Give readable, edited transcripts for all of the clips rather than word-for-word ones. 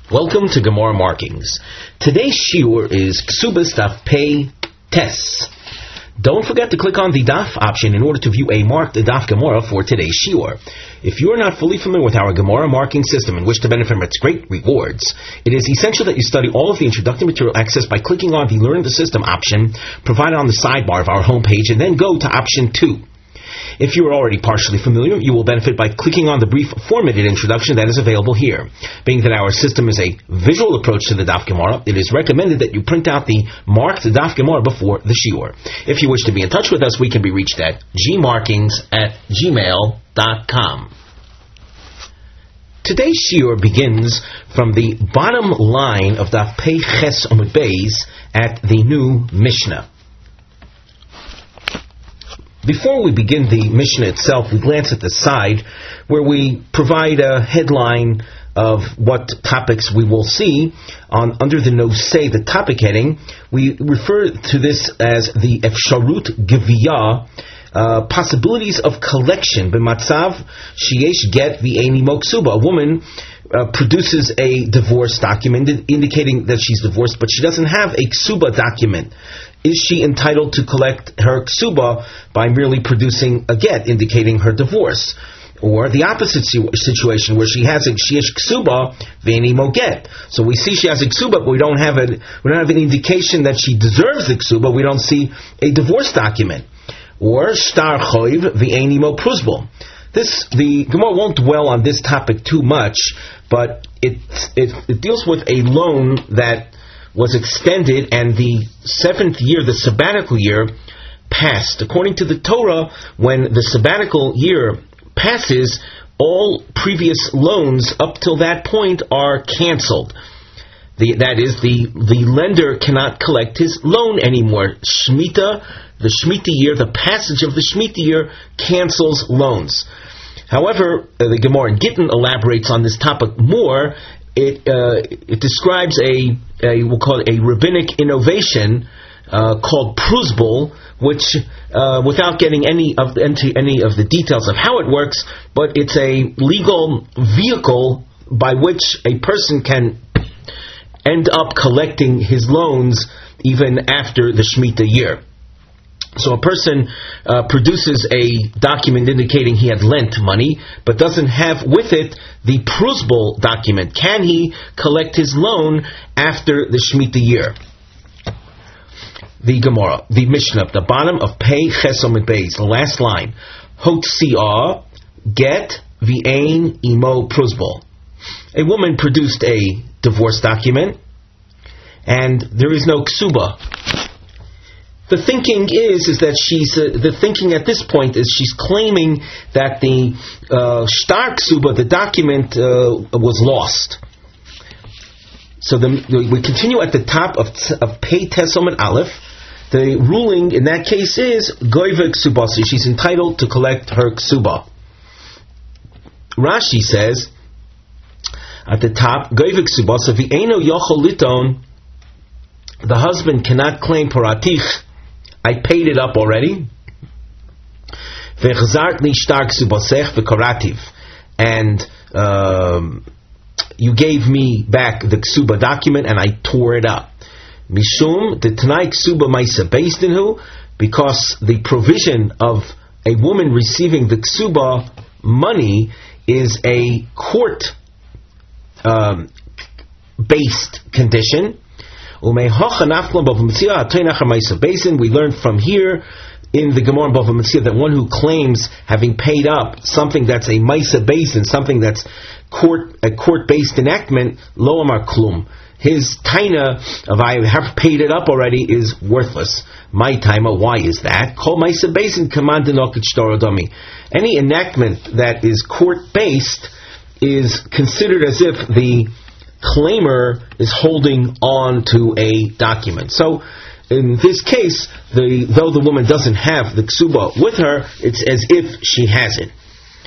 Welcome to Gemara Markings. Today's shiur is Ksubas Daf Pei Tes. Don't forget to click on the Daf option in order to view a marked Daf Gemara for today's shiur. If you are not fully familiar with our Gemara marking system and wish to benefit from its great rewards, it is essential that you study all of the introductory material accessed by clicking on the Learn the System option provided on the sidebar of our homepage and then go to option 2. If you are already partially familiar, you will benefit by clicking on the brief formatted introduction that is available here. Being that our system is a visual approach to the Daf Gemara, it is recommended that you print out the marked Daf Gemara before the shiur. If you wish to be in touch with us, we can be reached at gmarkings@gmail.com. Today's shiur begins from the bottom line of Daf Pei Ches Amud Beis at the new Mishnah. Before we begin the Mishnah itself, we glance at the side where we provide a headline of what topics we will see. Under the Nosei, the topic heading, we refer to this as the Efsharut Geviyah, possibilities of collection. B'matzav sheyesh get v'eini mo ksuba. A woman produces a divorce document indicating that she's divorced, but she doesn't have a ksuba document. Is she entitled to collect her ksuba by merely producing a get indicating her divorce? Or the opposite situation where she has a sheyesh ksuba v'eini mo get. So we see she has a ksuba, but we don't have any indication that she deserves the ksuba. We don't see a divorce document. Or shtar choiv v'eini mo pruzbul. The Gemara won't dwell on this topic too much, but it deals with a loan that was extended and the 7th year, the sabbatical year, passed. According to the Torah, when the sabbatical year passes, all previous loans up till that point are canceled. That is, the lender cannot collect his loan anymore. The Shemitah year, the passage of the Shemitah year cancels loans. However, the Gemara in Gittin elaborates on this topic more. It describes we'll call it a rabbinic innovation called pruzbul, which, without getting into any of the details of how it works, but it's a legal vehicle by which a person can end up collecting his loans even after the Shemitah year. So a person produces a document indicating he had lent money, but doesn't have with it the pruzbul document. Can he collect his loan after the Shemitah year? The Gemara, the Mishnah, the bottom of Pei Ches Amud Beis, the last line, Hotziah get v'ein imo pruzbul. A woman produced a divorce document, and there is no ksuba. The thinking is that the thinking at this point is she's claiming that the shtar ksuba, the document, was lost. So we continue at the top of Pei Tes Amud Aleph. The ruling in that case is goyve ksubasi. She's entitled to collect her ksuba. Rashi says at the top, goyve ksubasi v'eino yochol liton. The husband cannot claim paratich. I paid it up already. And you gave me back the ksuba document and I tore it up. Mishum the Tanai ksuba maisa based in who? Because the provision of a woman receiving the ksuba money is a court based condition. We learned from here in the Gemara Bava Metzia that one who claims having paid up something that's a Maisa Basin, something that's a court-based enactment, lo amar klum. His taina of I have paid it up already is worthless. My taima, why is that? Kol Maisa Basin command domi. Any enactment that is court-based is considered as if the claimer is holding on to a document. So, in this case, though the woman doesn't have the ksuba with her, it's as if she has it.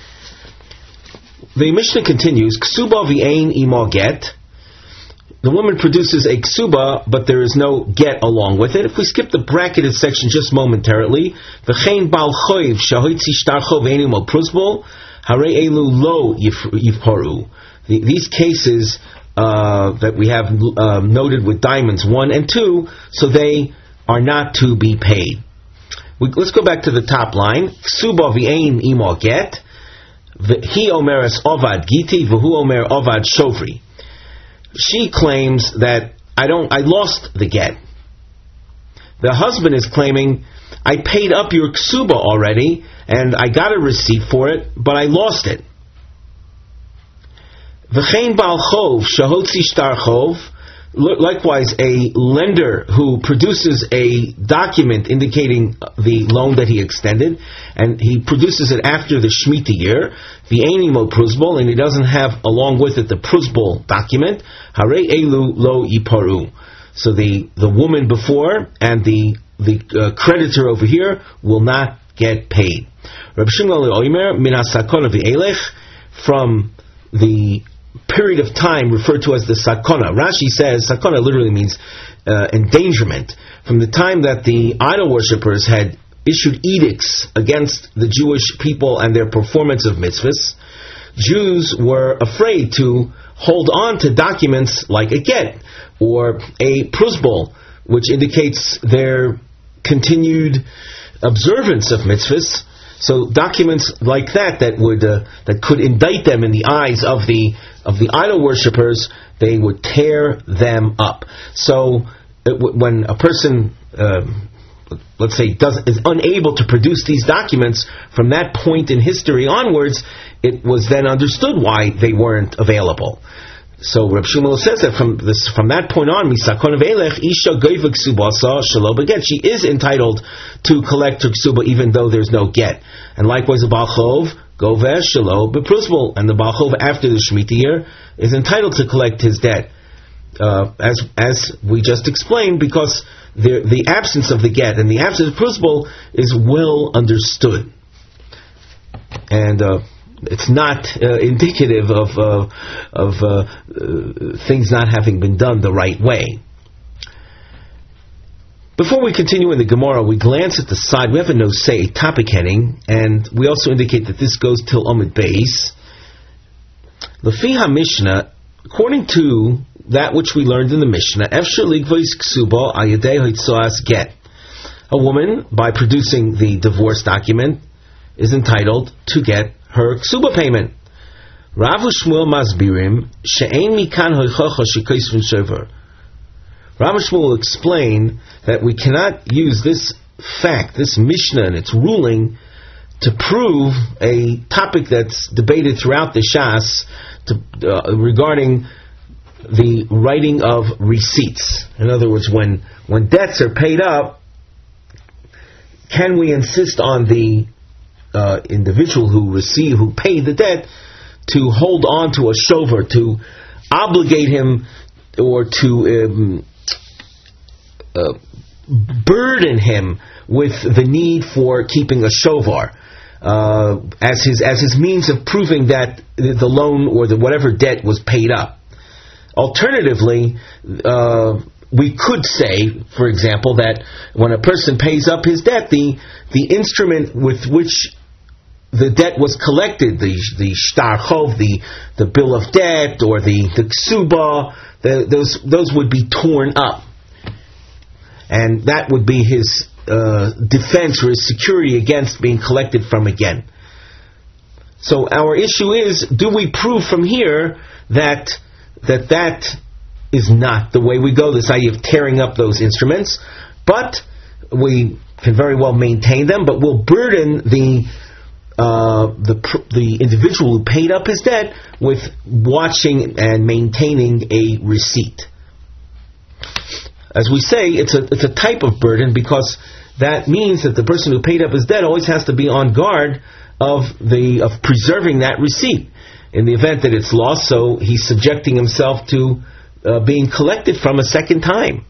The Mishnah continues, ksuba v'ein imo get. The woman produces a ksuba, but there is no get along with it. If we skip the bracketed section just momentarily, v'chein bal choiv shahoitzi shtarcho v'ein imo pruzbul, harei elu lo yivparu. These cases that we have noted with diamonds 1 and 2, so they are not to be paid. Let's go back to the top line. Ksuba v'ein imo get. He omeres ovad giti v'hu omer ovad shovri. She claims that I lost the get. The husband is claiming, I paid up your ksuba already, and I got a receipt for it, but I lost it. V'chein bal chov shahotzi shtar chov. Likewise, a lender who produces a document indicating the loan that he extended, and he produces it after the Shemitah year, the Einimo Pruzbol, and he doesn't have along with it the Pruzbol document, Hare Elu Lo Yiparu. So the woman before and the creditor over here will not get paid. Rabbi Shimon Oimer Min HaSakona V'Elech, from the period of time referred to as the sakona. Rashi says sakona literally means endangerment. From the time that the idol worshippers had issued edicts against the Jewish people and their performance of mitzvahs, Jews were afraid to hold on to documents like a get or a pruzbol, which indicates their continued observance of mitzvahs. So documents like that could indict them in the eyes of the idol worshippers, they would tear them up. So when a person, let's say, is unable to produce these documents from that point in history onwards, it was then understood why they weren't available. So Reb Shmuel says that from that point on, misakon ve'elech isha goyva ksubasa shelo beget. She is entitled to collect her ksuba even though there's no get. And likewise, the Baal Chov goveh shelo bepruzbol, and the Baal Chov after the Shemitah year is entitled to collect his debt, as we just explained, because the absence of the get and the absence of pruzbol is well understood. And it's not indicative of things not having been done the right way. Before we continue in the Gemara, we glance at the side. We have a nosei, a topic heading, and we also indicate that this goes till Omid Beis. Lefi HaMishnah, according to that which we learned in the Mishnah, Efshar Ligvois Ksuba Ayadei Hoitzoas Get. A woman, by producing the divorce document, is entitled to get her ksuba payment. Rav Shmuel Masbirim she'ein mikan hoichacha shekoisvin shover. Rav Shmuel will explain that we cannot use this fact, this Mishnah and its ruling, to prove a topic that's debated throughout the Shas regarding the writing of receipts. In other words, when debts are paid up, can we insist on the individual who paid the debt to hold on to a shover, to obligate him, or to burden him with the need for keeping a shovar as his means of proving that the loan or the whatever debt was paid up. Alternatively, we could say, for example, that when a person pays up his debt, the instrument with which the debt was collected, the shtar chov, the bill of debt, or the ksuba, those would be torn up, and that would be his defense or his security against being collected from again. So our issue is: do we prove from here that is not the way we go? This idea of tearing up those instruments, but we can very well maintain them, but we'll burden the individual who paid up his debt with watching and maintaining a receipt. As we say, it's a type of burden, because that means that the person who paid up his debt always has to be on guard of preserving that receipt in the event that it's lost. So he's subjecting himself to being collected from a second time.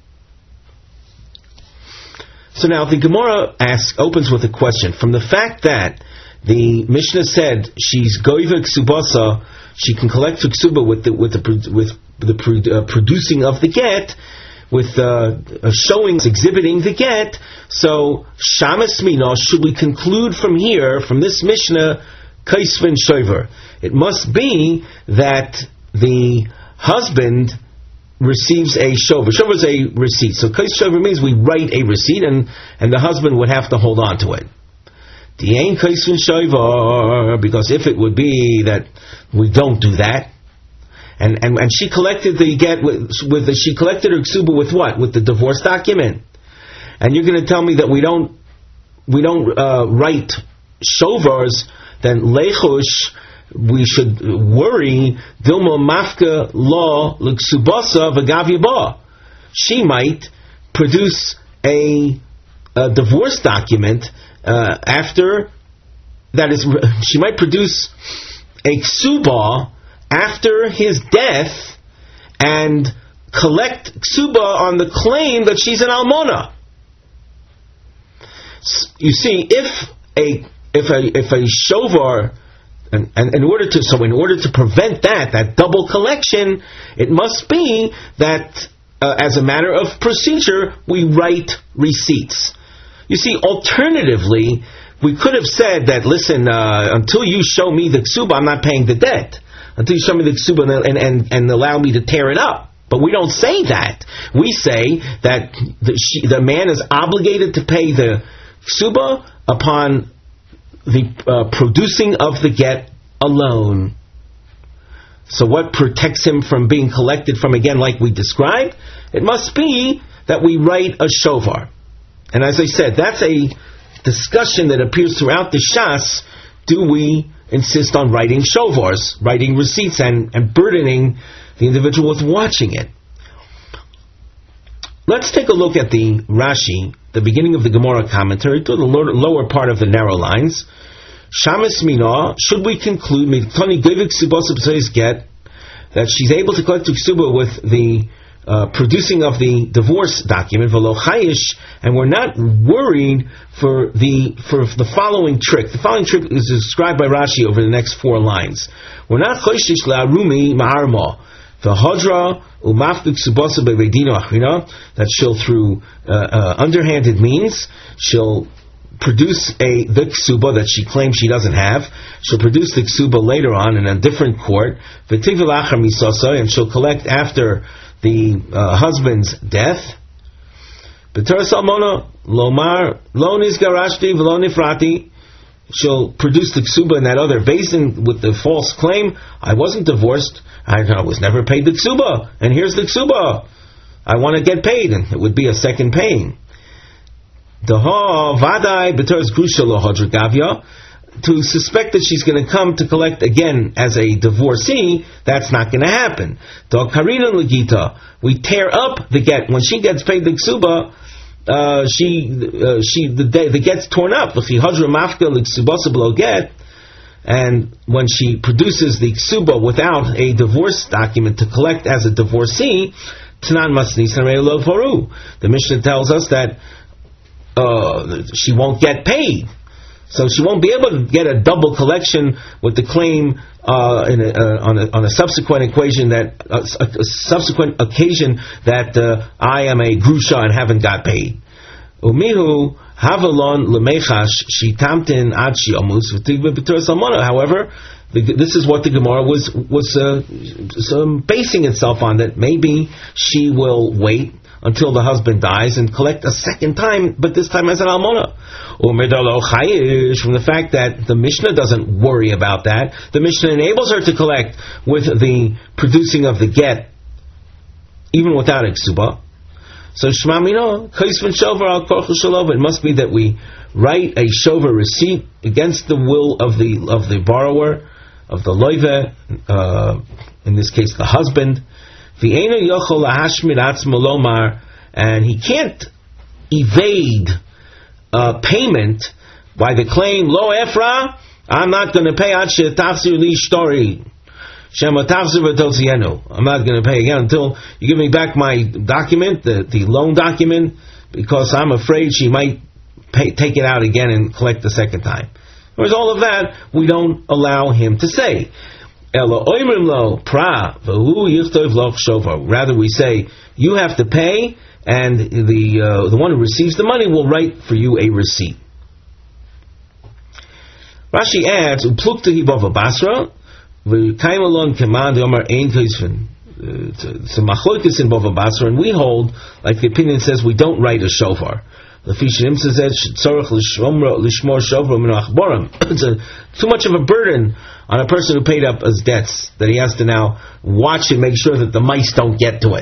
So now the Gemara opens with a question. From the fact that the Mishnah said she's goiva ksubasa, she can collect ksuba with the producing of the get, with showing, exhibiting the get. So shamas mina, should we conclude from here, from this Mishnah, kaisvin shover? It must be that the husband receives a shover. Shover is a receipt. So kais shover means we write a receipt, and the husband would have to hold on to it. The ain kais shover, because if it would be that we don't do that, and she collected the get she collected her ksuba with what? With the divorce document. And you're going to tell me that we don't write shovars, then lechush, we should worry, dilma mafka law l'ksubasa v'gavyaba. She might produce a divorce document after, that is, she might produce a ksuba after his death and collect ksuba on the claim that she's an almona. You see, if a shovar, and in order to prevent that double collection, it must be that as a matter of procedure we write receipts. You see, alternatively, we could have said that, listen, until you show me the ksuba, I'm not paying the debt. Until you show me the ksuba and allow me to tear it up. But we don't say that. We say that the man is obligated to pay the ksuba upon the producing of the get alone. So what protects him from being collected from, again, like we described? It must be that we write a shovar. And as I said, that's a discussion that appears throughout the Shas. Do we insist on writing shovars, writing receipts, and burdening the individual with watching it? Let's take a look at the Rashi, the beginning of the Gemara commentary, to the lower part of the narrow lines. Shamas Mina, should we conclude that she's able to collect ksuba with the producing of the divorce document, and we're not worried for the following trick. The following trick is described by Rashi over the next 4 lines. We're not choishish la'arumi ma'arma v'hodra umafik subasa bevedino achrina, that she'll, through underhanded means, she'll produce the ksuba that she claims she doesn't have. She'll produce the ksuba later on in a different court, v'tivil achar misasa, and she'll collect after the husband's death. B'teres almona lomar lo nizgarashti v'lo nifrati. She'll produce the ksuba in that other basin with the false claim, I wasn't divorced, I was never paid the ksuba, and here's the ksuba, I want to get paid, and it would be a second paying. Daha vadai b'teres grusha lo hodra gavya. To suspect that she's going to come to collect again as a divorcee, that's not going to happen. Karina Legita, we tear up the get. When she gets paid the ksuba, the get's torn up. And when she produces the ksuba without a divorce document to collect as a divorcee, the Mishnah tells us that she won't get paid. So she won't be able to get a double collection with the claim on a subsequent occasion that I am a grusha and haven't got paid. Umihu havalon lemechash shitamtin ad shiamus v'tigva b'teres almona. However, this is what the Gemara was basing itself on, that maybe she will wait until the husband dies and collect a second time, but this time as an almona. From the fact that the Mishnah doesn't worry about that, the Mishnah enables her to collect with the producing of the get, even without a ksuba. So shmamino kaisvin shover al korchu shalov. It must be that we write a shover receipt against the will of the borrower, of the loive, in this case the husband. And he can't evade payment by the claim, Lo Efra, I'm not going to pay ad she'tachzir li shtori. Shema tachzir v'totzienu. I'm not going to pay again until you give me back my document, the loan document, because I'm afraid she might take it out again and collect the second time. Whereas all of that, we don't allow him to say. Rather, we say you have to pay, and the one who receives the money will write for you a receipt. Rashi adds, it's a machlokes in Bava Basra, and we hold, like the opinion says, we don't write a shofar. It's too much of a burden on a person who paid up his debts that he has to now watch and make sure that the mice don't get to it.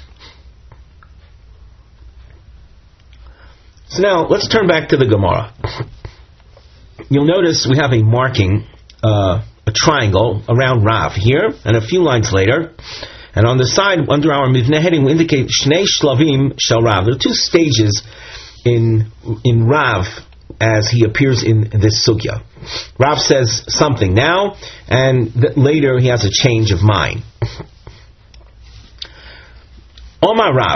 So now, let's turn back to the Gemara. You'll notice we have a marking, a triangle around Rav here, and a few lines later. And on the side, under our Mivneh heading, we indicate Shnei Shlavim Shel Rav. There are two stages in Rav as he appears in this sugya. Rav says something now, and later he has a change of mind. Omar Rav,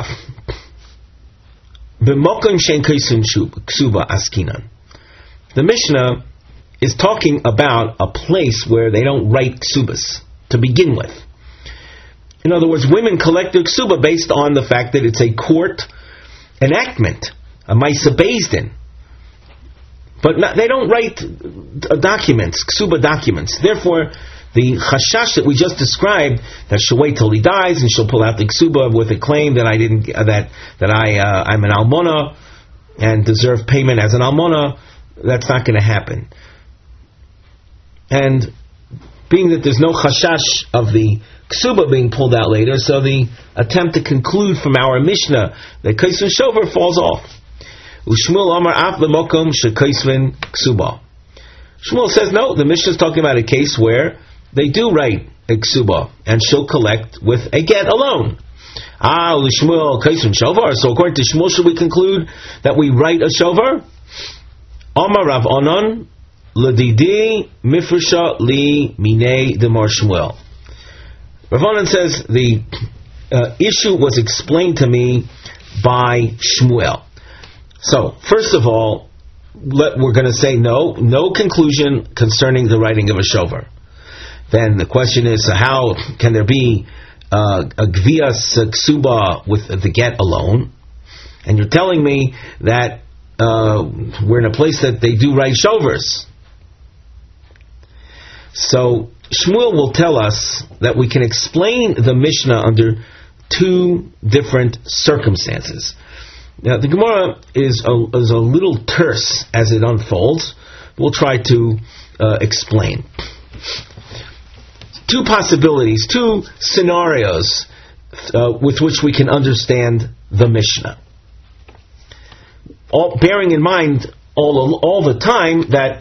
b'mokom shein kaisun ksuba askinan. The Mishnah is talking about a place where they don't write ksubas to begin with. In other words, women collect their ksuba based on the fact that it's a court enactment, a Maisa Beis Din. But they don't write documents, ksuba documents. Therefore, the chashash that we just described, that she'll wait till he dies and she'll pull out the ksuba with a claim that I'm an almona and deserve payment as an almona, that's not going to happen. And being that there's no chashash of the ksuba being pulled out later, so the attempt to conclude from our Mishnah that kaisun shofar falls off. Ushmuel Amar Af B'mokom Shekaisvin Ksuba. Shmuel says no, the Mishnah is talking about a case where they do write a ksuba and she'll collect with a get alone. Shmuel Kaisvin Shofar. So according to Shmuel, should we conclude that we write a shofar? Amar Rav Onan Ladidi Mifrisha Li Minei Demar Shmuel. Rav Onan says the issue was explained to me by Shmuel. So, first of all, we're going to say no conclusion concerning the writing of a shofar. Then the question is, how can there be a gvias ksuba with the get alone? And you're telling me that we're in a place that they do write shofars. So, Shmuel will tell us that we can explain the Mishnah under two different circumstances. Now, the Gemara is a little terse as it unfolds. We'll try to explain. Two possibilities, two scenarios with which we can understand the Mishnah. Bearing in mind all the time that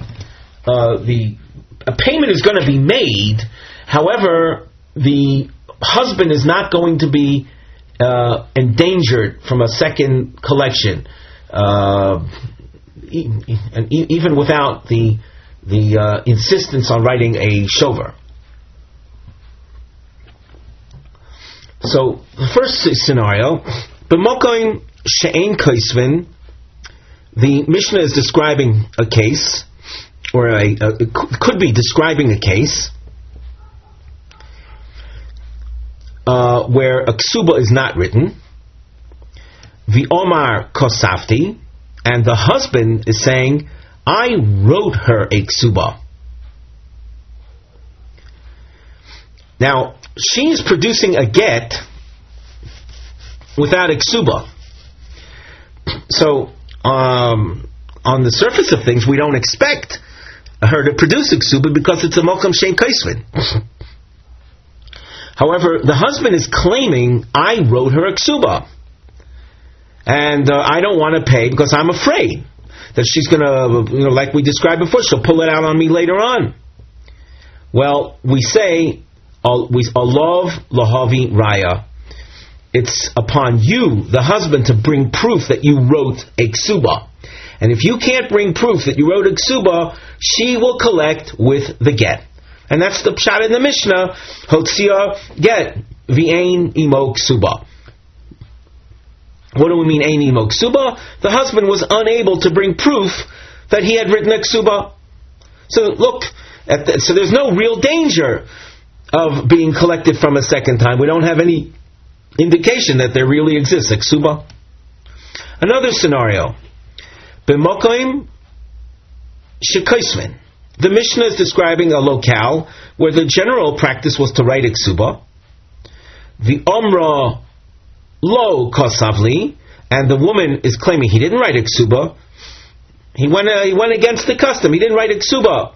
a payment is going to be made, however, the husband is not going to be endangered from a second collection, even without the insistence on writing a shofar. So the first scenario, b'mokom she'ein kaisvin, the Mishnah is describing a case, or could be describing a case where a ksuba is not written. The Omar kosafti, and the husband is saying, I wrote her a ksuba. Now, she is producing a get without a ksuba. So, on the surface of things, we don't expect her to produce a ksuba because it's a mokum shein kaisvin. However, the husband is claiming, I wrote her a ksuba. And I don't want to pay because I'm afraid that she's going to, like we described before, she'll pull it out on me later on. Well, we say, Alav lahavi raya. It's upon you, the husband, to bring proof that you wrote a ksuba. And if you can't bring proof that you wrote a ksuba, she will collect with the get. And that's the pshat in the Mishnah, Hotzia get, v'ein imo ksuba. What do we mean, ein imo ksuba? The husband was unable to bring proof that he had written a ksuba. So look, so there's no real danger of being collected from a second time. We don't have any indication that there really exists a ksuba. Another scenario, b'mokom shekaisvin. The Mishnah is describing a locale where the general practice was to write a ksuba. the Omra lo kosavli, and the woman is claiming he didn't write a ksuba. He went against the custom. He didn't write a ksuba.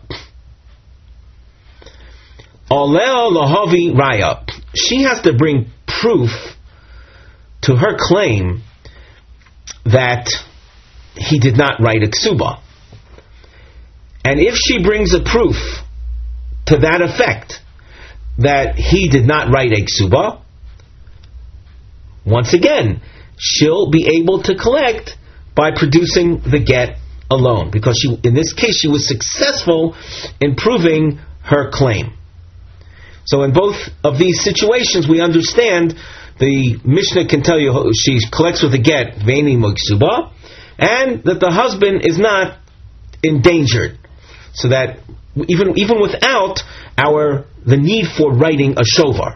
Oleo lahavi raya. She has to bring proof to her claim that he did not write a ksuba. And if she brings a proof to that effect, that he did not write a ksuba, once again, she'll be able to collect by producing the get alone, because in this case she was successful in proving her claim. So in both of these situations we understand the Mishnah can tell you she collects with a get, veini muksuba, and that the husband is not endangered, so that even without the need for writing a shovar.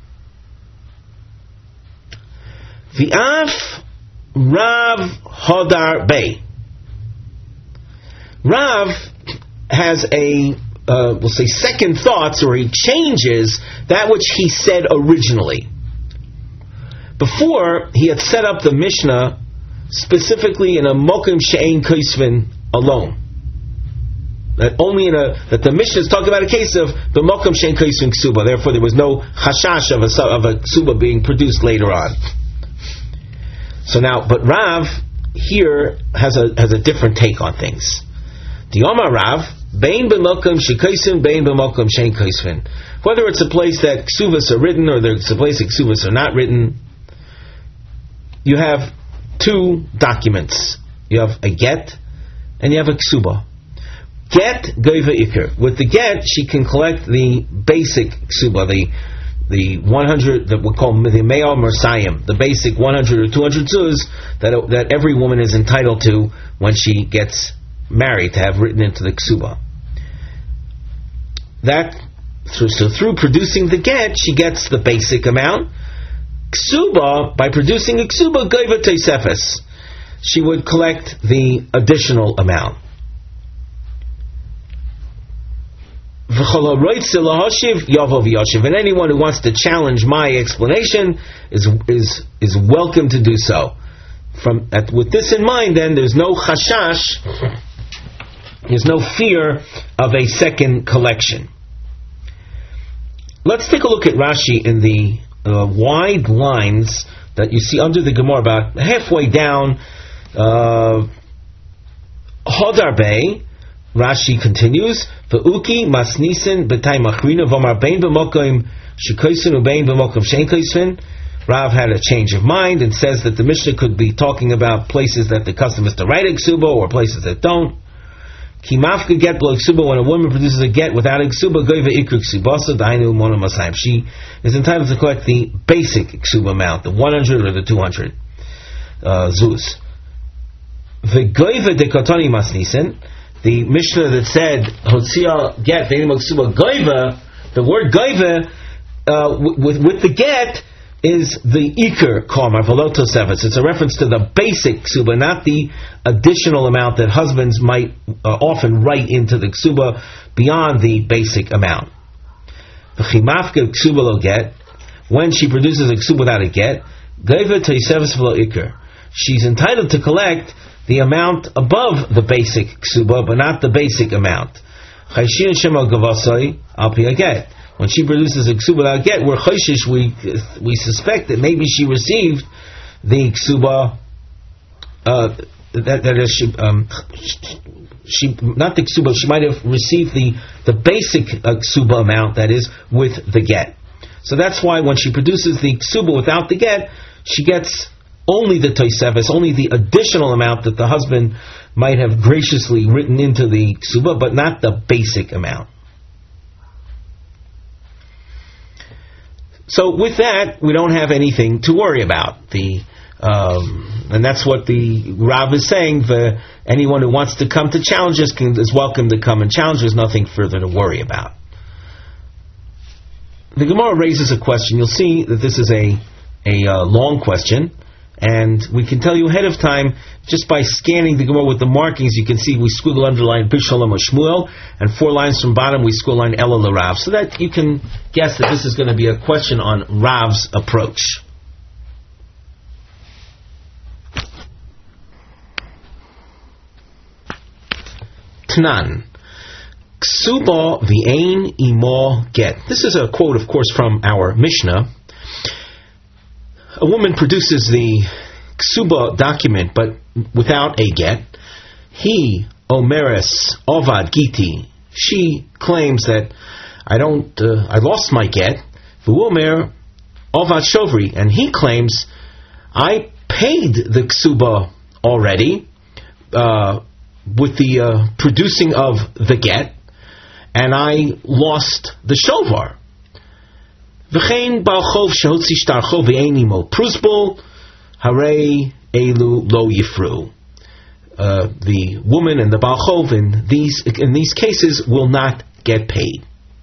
V'af Rav Hodar Bey. Rav has we'll say second thoughts, or he changes that which he said originally. Before, he had set up the Mishnah specifically in a mokim she'ein kaisvin alone. That the Mishnah is talking about a case of the mokum she'ein kaisvin ksuba. Therefore, there was no chashash of a ksuba being produced later on. So now, but Rav here has a different take on things. The Omar Rav, bein b'mokum she'kaisvin, bein b'mokum she'ein kaisvin. Whether it's a place that ksuvas are written or there's a place that ksuvas are not written, you have two documents. You have a get and you have a ksuba. Get goiva ikr. With the get, she can collect the basic ksuba, the 100 that we call the me'al mersayim, the basic 100 or 200 zuz that every woman is entitled to when she gets married, to have written into the ksuba. So through producing the get, she gets the basic amount. Ksuba, by producing a ksuba, goiva teisefes, she would collect the additional amount. And anyone who wants to challenge my explanation is welcome to do so. With this in mind, then, there's no chashash, there's no fear of a second collection. Let's take a look at Rashi in the wide lines that you see under the Gemara, about halfway down. Hodar Bey, Rashi continues, V'uki masnisen b'tay machrina v'omar bein b'mokim shekoisen u'bein b'mokim shein koisen. Rav had a change of mind and says that the Mishnah could be talking about places that the custom is to write a ksuba or places that don't. Ki mafka get b'lo ksuba, when a woman produces a get without a ksuba, goiva ikru ksubasa dainu mona masayim. She is entitled to collect the basic ksuba amount, the 100 or the 200 zuz. V'goiva dekotoni masnisen. The Mishnah that said Hotzia get ve'im ksuba goiva, the word goiva with the get is the ikr karma veloto sevitz. It's a reference to the basic ksuba, not the additional amount that husbands might often write into the ksuba beyond the basic amount. V'chimafka ksuba lo get, when she produces a ksuba without a get, goiva teisevitz velo ikr. She's entitled to collect the amount above the basic ksuba, but not the basic amount. Chayshin shema gavasai al pi get. When she produces a ksuba without get, we're chayshish, we suspect that maybe she received the ksuba, that is, she not the ksuba, she might have received the basic ksuba amount, that is, with the get. So that's why when she produces the ksuba without the get, she gets only the toiseves, only the additional amount that the husband might have graciously written into the ksuba, but not the basic amount. So with that, we don't have anything to worry about. And that's what the Rav is saying. Anyone who wants to come to challenge us is welcome to come and challenge. There's nothing further to worry about. The Gemara raises a question. You'll see that this is a long question, And we can tell you ahead of time, just by scanning the Gemara with the markings, you can see we squiggle underline Bishalom or Shmuel, and 4 lines from bottom we squiggle line Ela LaRav. So that you can guess that this is going to be a question on Rav's approach. Tnan. Ksuba v'ein imo get. This is a quote, of course, from our Mishnah. A woman produces the ksuba document, but without a get. He, omeres, ovad giti. She claims that I lost my get. V'uomer, ovad shovri. And he claims, I paid the ksuba already, with the producing of the get, and I lost the shovar. V'chein bal chov shehotzi shtarcho v'ein imo prusbol harei elu lo yifru. The woman and the bal chov in these cases will not get paid.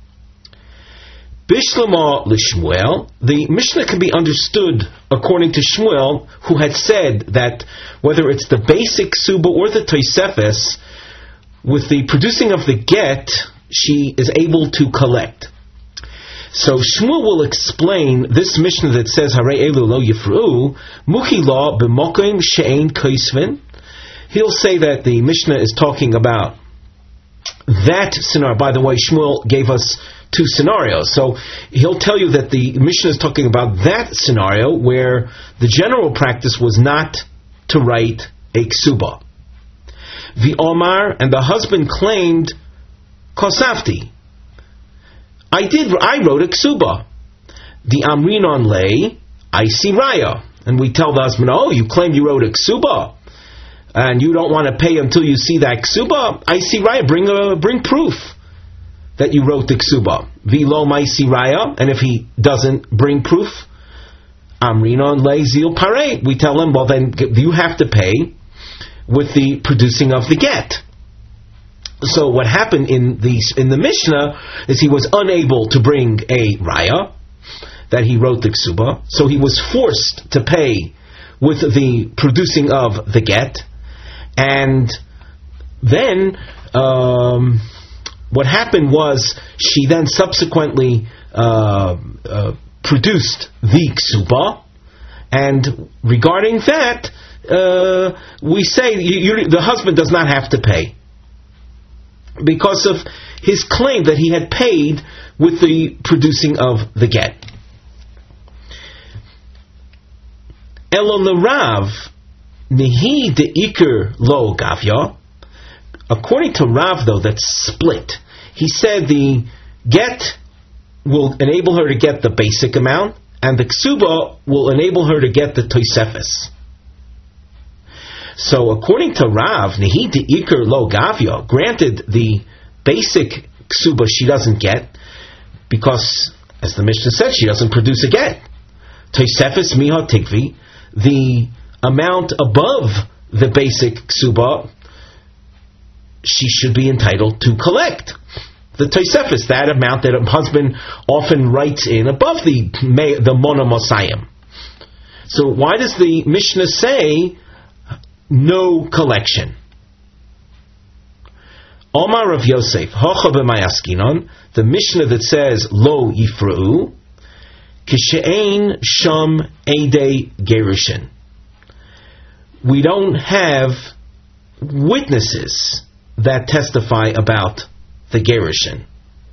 Bishlama l'Shmuel, the Mishnah can be understood according to Shmuel, who had said that whether it's the basic ksuba or the Tosefes, with the producing of the get, she is able to collect. So Shmuel will explain this Mishnah that says Harei elu lo yifru muki la b'mokim she'ein koisvin. He'll say that the Mishnah is talking about that scenario. By the way, Shmuel gave us 2 scenarios. So he'll tell you that the Mishnah is talking about that scenario where the general practice was not to write a ksuba. The Omar and the husband claimed Kosafti. I wrote a ksuba. The Amrinon lay, I see raya. And we tell the husband, oh, you claim you wrote a ksuba, and you don't want to pay until you see that ksuba. I see raya. Bring proof that you wrote the ksuba. V'lo ma'isi raya. And if he doesn't bring proof, Amrinon lay zil parei. We tell him, well, then you have to pay with the producing of the get. So what happened in the Mishnah is he was unable to bring a raya that he wrote the ksuba, so he was forced to pay with the producing of the get. And then what happened was she then subsequently produced the ksuba, and regarding that we say the husband does not have to pay, because of his claim that he had paid with the producing of the get. Elo l'Rav nehi de'ikr lo gavya. According to Rav, though, that's split. He said the get will enable her to get the basic amount, and the ksuba will enable her to get the tosefes. So according to Rav, nehi de'ikr lo gavya, granted the basic ksuba she doesn't get, because, as the Mishnah said, she doesn't produce a get. Tosefes miha tikvi, the amount above the basic ksuba, she should be entitled to collect. The tosefes, that amount that a husband often writes in above the mona mosayim. So why does the Mishnah say no collection? Omar Rav Yosef, Hocha b'mayaskinon, the Mishnah that says lo yifra'u, kishe'ein sham edei gerushin. We don't have witnesses that testify about the gerushin.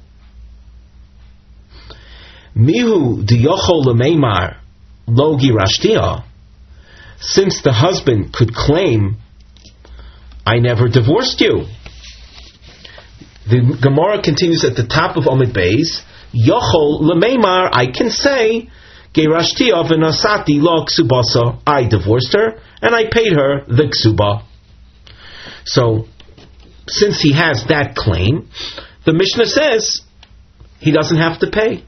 Mihu diyochol lemeimar lo girashtia. Since the husband could claim, I never divorced you. The Gemara continues at the top of Omid Beis, Yochol lemeimar, I can say, Gerashtia v'nasati lo ksubasa, I divorced her, and I paid her the ksuba. So, since he has that claim, the Mishnah says he doesn't have to pay.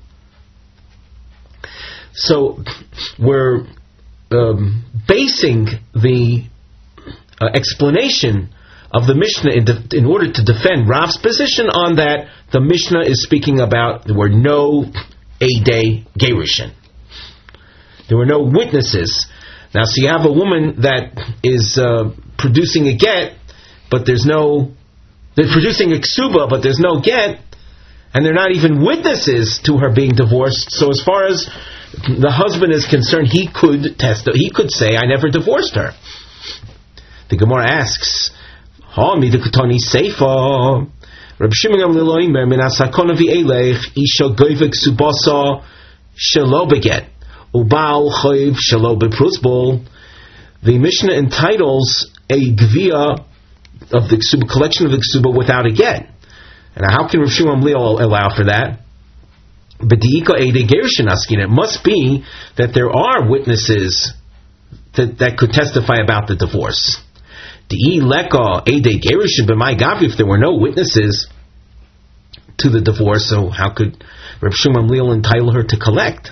So, we're basing the explanation of the Mishnah in order to defend Rav's position on that the Mishnah is speaking about there were no Eidei Gerushin. There were no witnesses Now, so you have a woman that is producing a get, but they're producing a ksuba, but there's no get, and they're not even witnesses to her being divorced. So as far as the husband is concerned, he could say, I never divorced her. The Gemara asks, Ha midukutani seifa. Reb Shimon Gamliel oimer min asakona v'elech isha goyvek subasa shelo beget ubal choiv shelo beprusbol. The Mishnah entitles a gvia of the ksuba, collection of the ksuba without a get. And how can Reb Shimon Gamliel allow for that? It must be that there are witnesses that could testify about the divorce. If there were no witnesses to the divorce, so how could Reb Shimon Gamliel entitle her to collect?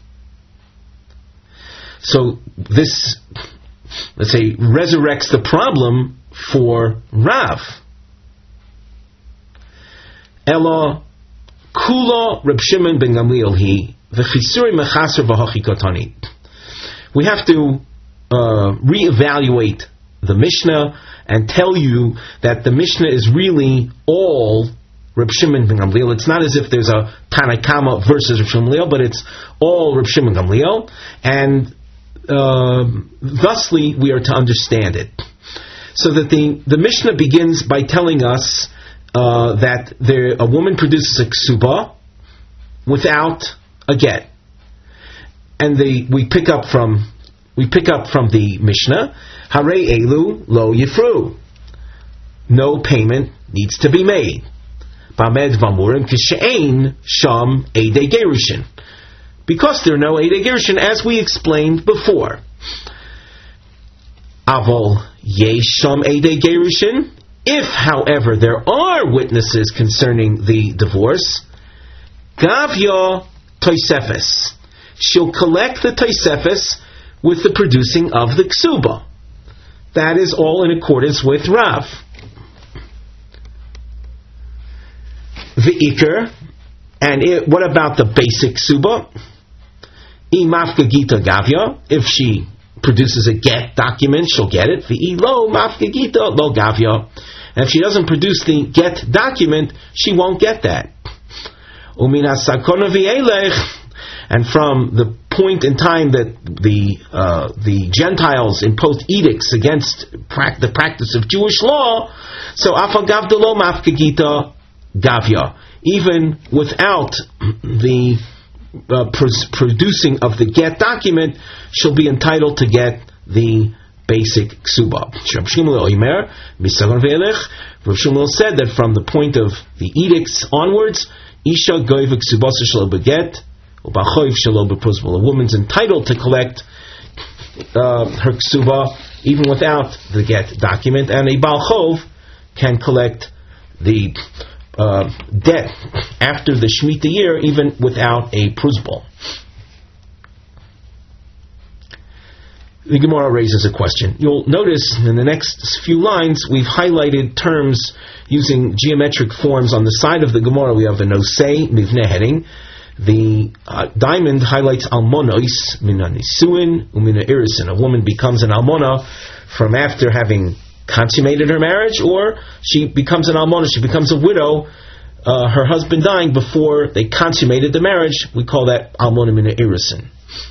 So this, let's say, resurrects the problem for Rav. Ella Kula Reb Shimon ben Gamliel he v'chisuri mechaser v'hachikotani. We have to reevaluate the Mishnah and tell you that the Mishnah is really all Reb Shimon ben Gamliel. It's not as if there's a Tanakama versus Reb Shimon ben Gamliel, but it's all Reb Shimon ben Gamliel, and thusly we are to understand it. So that the Mishnah begins by telling us that a woman produces a ksuba without a get, and we pick up from the Mishnah, Hare elu lo yifru. No payment needs to be made. Bamed vamurim kishein sham eidei gerushin. Because there are no eidei gerushin, as we explained before. Avol yesh sham eidei gerushin. If, however, there are witnesses concerning the divorce, gavya toisefes. She'll collect the toisefes with the producing of the ksuba. That is all in accordance with Rav. The ikar, and what about the basic ksuba? Imafka gita gavya. If she produces a get document, she'll get it. The lo mafka gita lo gavya. And if she doesn't produce the get document, she won't get that. Umina sakona v'elech. And from the point in time that the Gentiles imposed edicts against the practice of Jewish law, so afagavdalo mafkagita gavya, even without the producing of the get document, she'll be entitled to get the basic ksuba. Rav Shmuel said that from the point of the edicts onwards, isha goyva ksubasa shelo beget. A woman's entitled to collect her ksuba even without the get document, and a Baal Chov can collect the debt after the Shemitah year even without a prusbul. The Gemara raises a question. You'll notice in the next few lines we've highlighted terms using geometric forms. On the side of the Gemara we have the nosei mivneh heading. The diamond highlights almonos mina nisuin umina irisin. A woman becomes an almona from after having consummated her marriage, or she becomes an almona, she becomes a widow, her husband dying before they consummated the marriage. We call that almona mina irisin.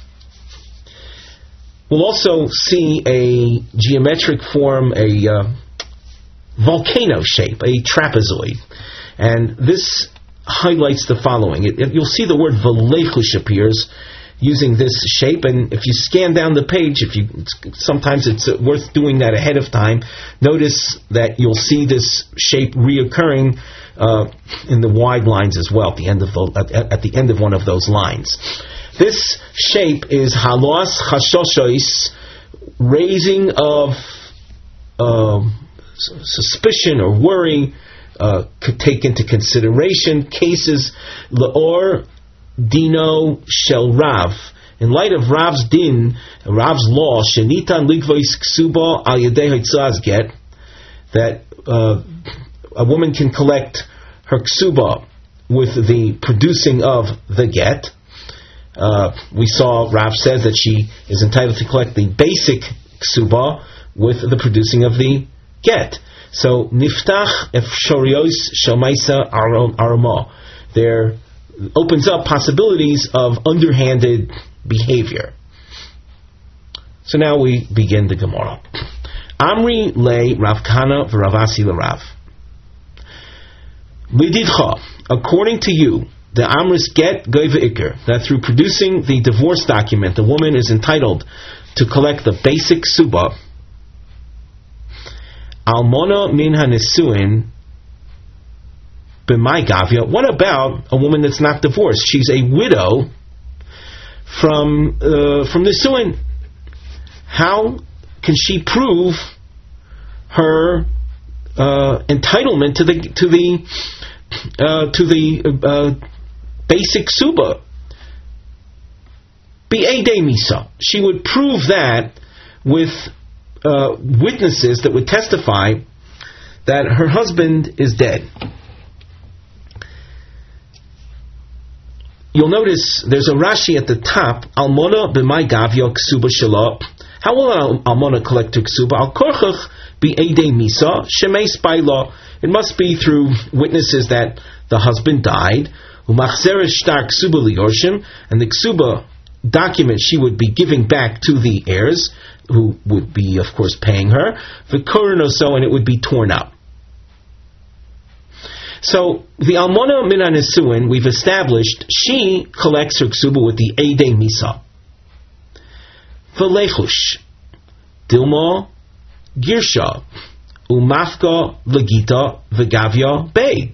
We'll also see a geometric form, a volcano shape, a trapezoid, and this highlights the following. You'll see the word velechush appears using this shape, and if you scan down the page, sometimes it's worth doing that ahead of time. Notice that you'll see this shape reoccurring in the wide lines as well at the end of one of those lines. This shape is halos chashoshois, raising of suspicion or worry. Could take into consideration cases leor dino shel Rav. In light of Rav's din, Rav's law, shenitan ligvois ksuba al yedei hitzaz get, that a woman can collect her ksuba with the producing of the get. we saw Rav says that she is entitled to collect the basic ksuba with the producing of the get. So niftach efshorios shalmaisa arama. There opens up possibilities of underhanded behavior. So now we begin the Gemara. Amri le Rav Kana v'Ravasi l'Rav. Lididcha, according to you, the Amris get goy v'ikr, that through producing the divorce document, the woman is entitled to collect the basic suba. Almona min hanesuin b'mai gavya. What about a woman that's not divorced? She's a widow from nesuin. How can she prove her entitlement to the basic suba? B'edei misa. She would prove that with witnesses that would testify that her husband is dead. You'll notice there's a Rashi at the top. Almona b'mai gavya ksuba shala. How will an almona collect her ksuba? Al korchach b'edei misa shemeis baila. It must be through witnesses that the husband died. Umachzeres shtar ksuba liyorshim, and the ksuba document she would be giving back to the heirs, who would be, of course, paying her. V'kornoso, and it would be torn up. So the almona min hanesuin, we've established, she collects her ksuba with the edei misa. V'lechush dilma girsha umafka legita v'gavya beig.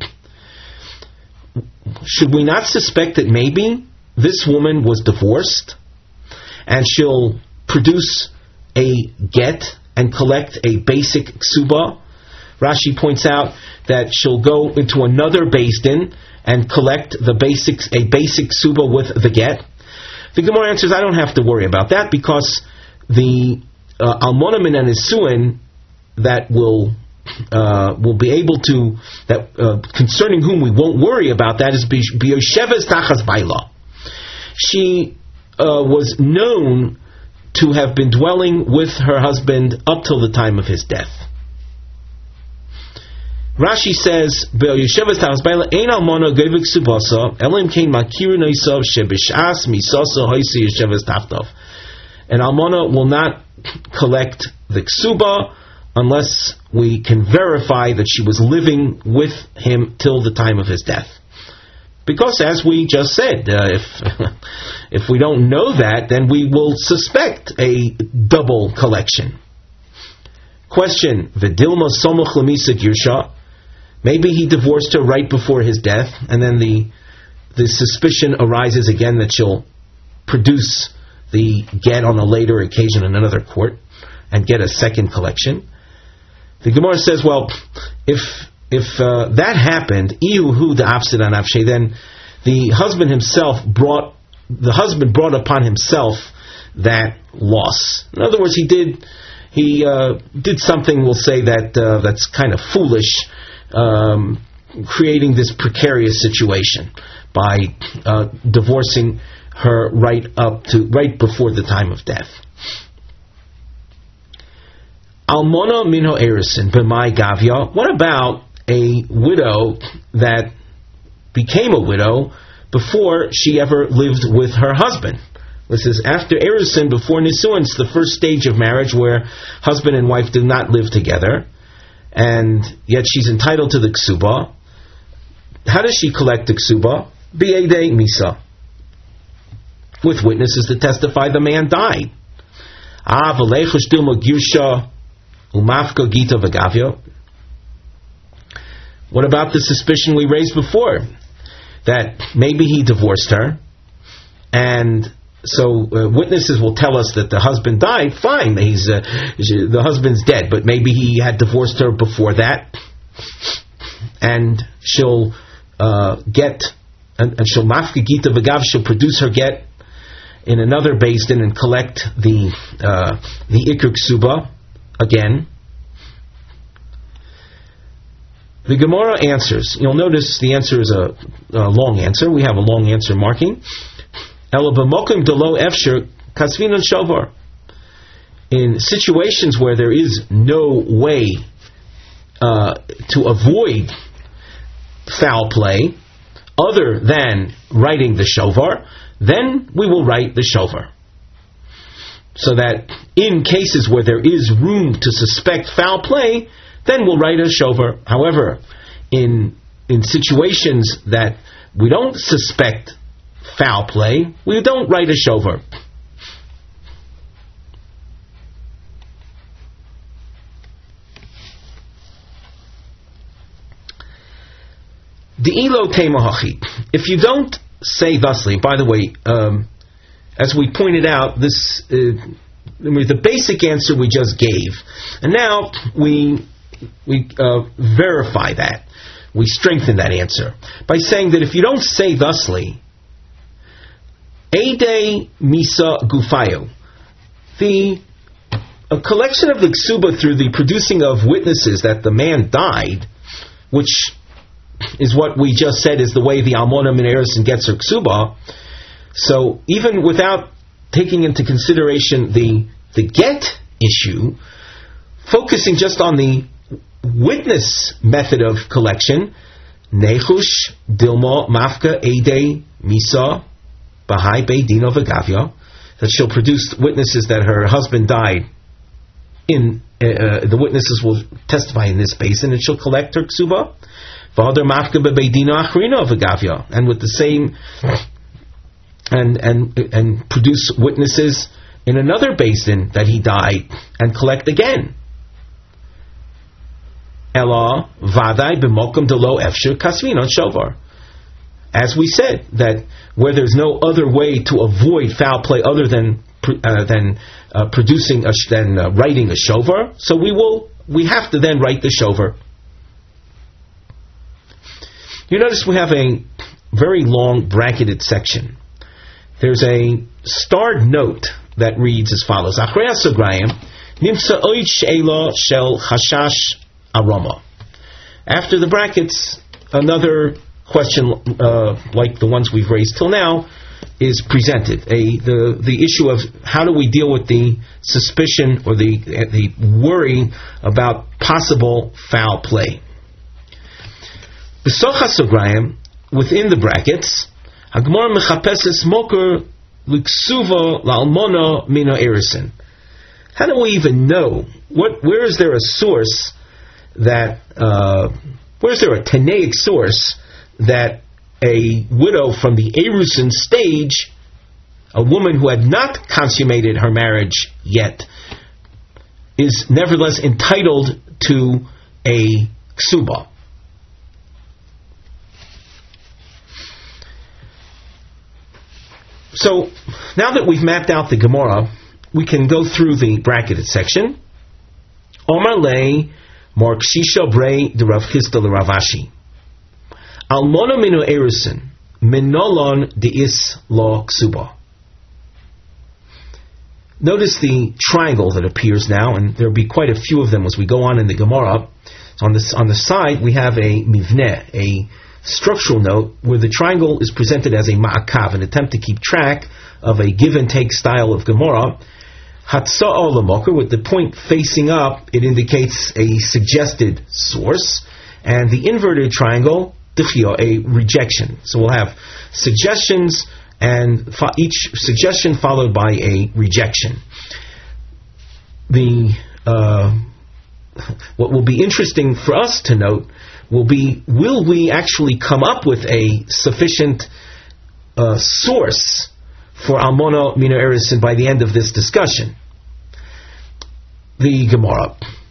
Should we not suspect that maybe this woman was divorced and she'll produce a get and collect a basic ksuba? Rashi points out that she'll go into another beis din and collect a basic ksuba with the get. The Gemara answers, I don't have to worry about that, because the almona min hanesuin that will be able to, that concerning whom we won't worry about, that is b'yosheves tachas baila. She was known to have been dwelling with her husband up till the time of his death. Rashi says, "B'yosheves tachas baila ein almona gevik subasa elim kein makirin oisav shebishas misasa hoisi yosheves tachtav." An almona will not collect the ksuba unless we can verify that she was living with him till the time of his death. Because, as we just said, if we don't know that, then we will suspect a double collection. Question: V'dilma somuch lemisa girsha. Maybe he divorced her right before his death, and then the suspicion arises again that she'll produce the get on a later occasion in another court and get a second collection. The Gemara says, well, if that happened, iuhu da'afsid an avshe, then the husband brought upon himself that loss. In other words, he did something, we'll say, that's kind of foolish, creating this precarious situation by divorcing her right before the time of death. Almona minho erisin b'mai gavya. What about a widow that became a widow before she ever lived with her husband? This is after erisin, before nisuin. It's the first stage of marriage where husband and wife do not live together, and yet she's entitled to the ksuba. How does she collect the ksuba? B'edei misa, with witnesses to testify the man died. V'leichush dilma girsha umafka gita v'gavya. What about the suspicion we raised before, that maybe he divorced her, and so witnesses will tell us that the husband died? Fine, the husband's dead, but maybe he had divorced her before that, and she'll get, and she'll mafka gita v'gav, she'll produce her get in another beis din and collect the ikr ksuba again. The Gemara answers. You'll notice the answer is a long answer. We have a long answer marking. Ela b'mokim delo efsher kasvinon shovar. In situations where there is no way to avoid foul play other than writing the shovar, then we will write the shovar. So that in cases where there is room to suspect foul play, then we'll write a shovar. However, in situations that we don't suspect foul play, we don't write a shovar. De'ilo temahachi. If you don't say thusly, by the way, as we pointed out, this the basic answer we just gave, and now we verify that. We strengthen that answer by saying that if you don't say thusly, Eidei Misa Gufayo, a collection of the ksuba through the producing of witnesses that the man died, which is what we just said is the way the Almona Min Erusin gets her ksuba. So even without taking into consideration the get issue, focusing just on the witness method of collection, Nechush Dilma Mafka Eidei Misa Bahai Beidino Vagavya, that she'll produce witnesses that her husband died in, the witnesses will testify in this basin, and she'll collect her ksuba. Father Mafka Beidino Achrino Vagavya, and with the same, and produce witnesses in another basin that he died, and collect again. Ela Vadai B'mokum Delo Efshir Kasvin on Shovar. As we said, that where there's no other way to avoid foul play other than writing a shovar, so we have to then write the shovar. You notice we have a very long bracketed section. There's a starred note that reads as follows: Achrei Sograyim Nimsa Oid She'ela Shel Chashash Aroma. After the brackets, another question like the ones we've raised till now is presented. The issue of how do we deal with the suspicion or the worry about possible foul play. B'socha Sograyim, within the brackets, Hagmar mechapeses moker l'ksuva la'almona mina erisin. How do we even know? Where is there a source that, where is there a Tanaic source that a widow from the Erusin stage, a woman who had not consummated her marriage yet, is nevertheless entitled to a ksuba? So, now that we've mapped out the Gemara, we can go through the bracketed section. Omar lei Mar Kshisha brei de Rav Chisda le Rav Ashi. Almona minu erusin minolon deis lo ksuba. Notice the triangle that appears now, and there will be quite a few of them as we go on in the Gemara. So on the side we have a mivneh, a structural note where the triangle is presented as a ma'akav, an attempt to keep track of a give and take style of Gemara. Hatsa'ah l'moker, with the point facing up, it indicates a suggested source, and the inverted triangle, tichya, a rejection. So we'll have suggestions, and each suggestion followed by a rejection. What will be interesting for us to note will be, will we actually come up with a sufficient source for Almona Mina Erisin by the end of this discussion? The Gemara.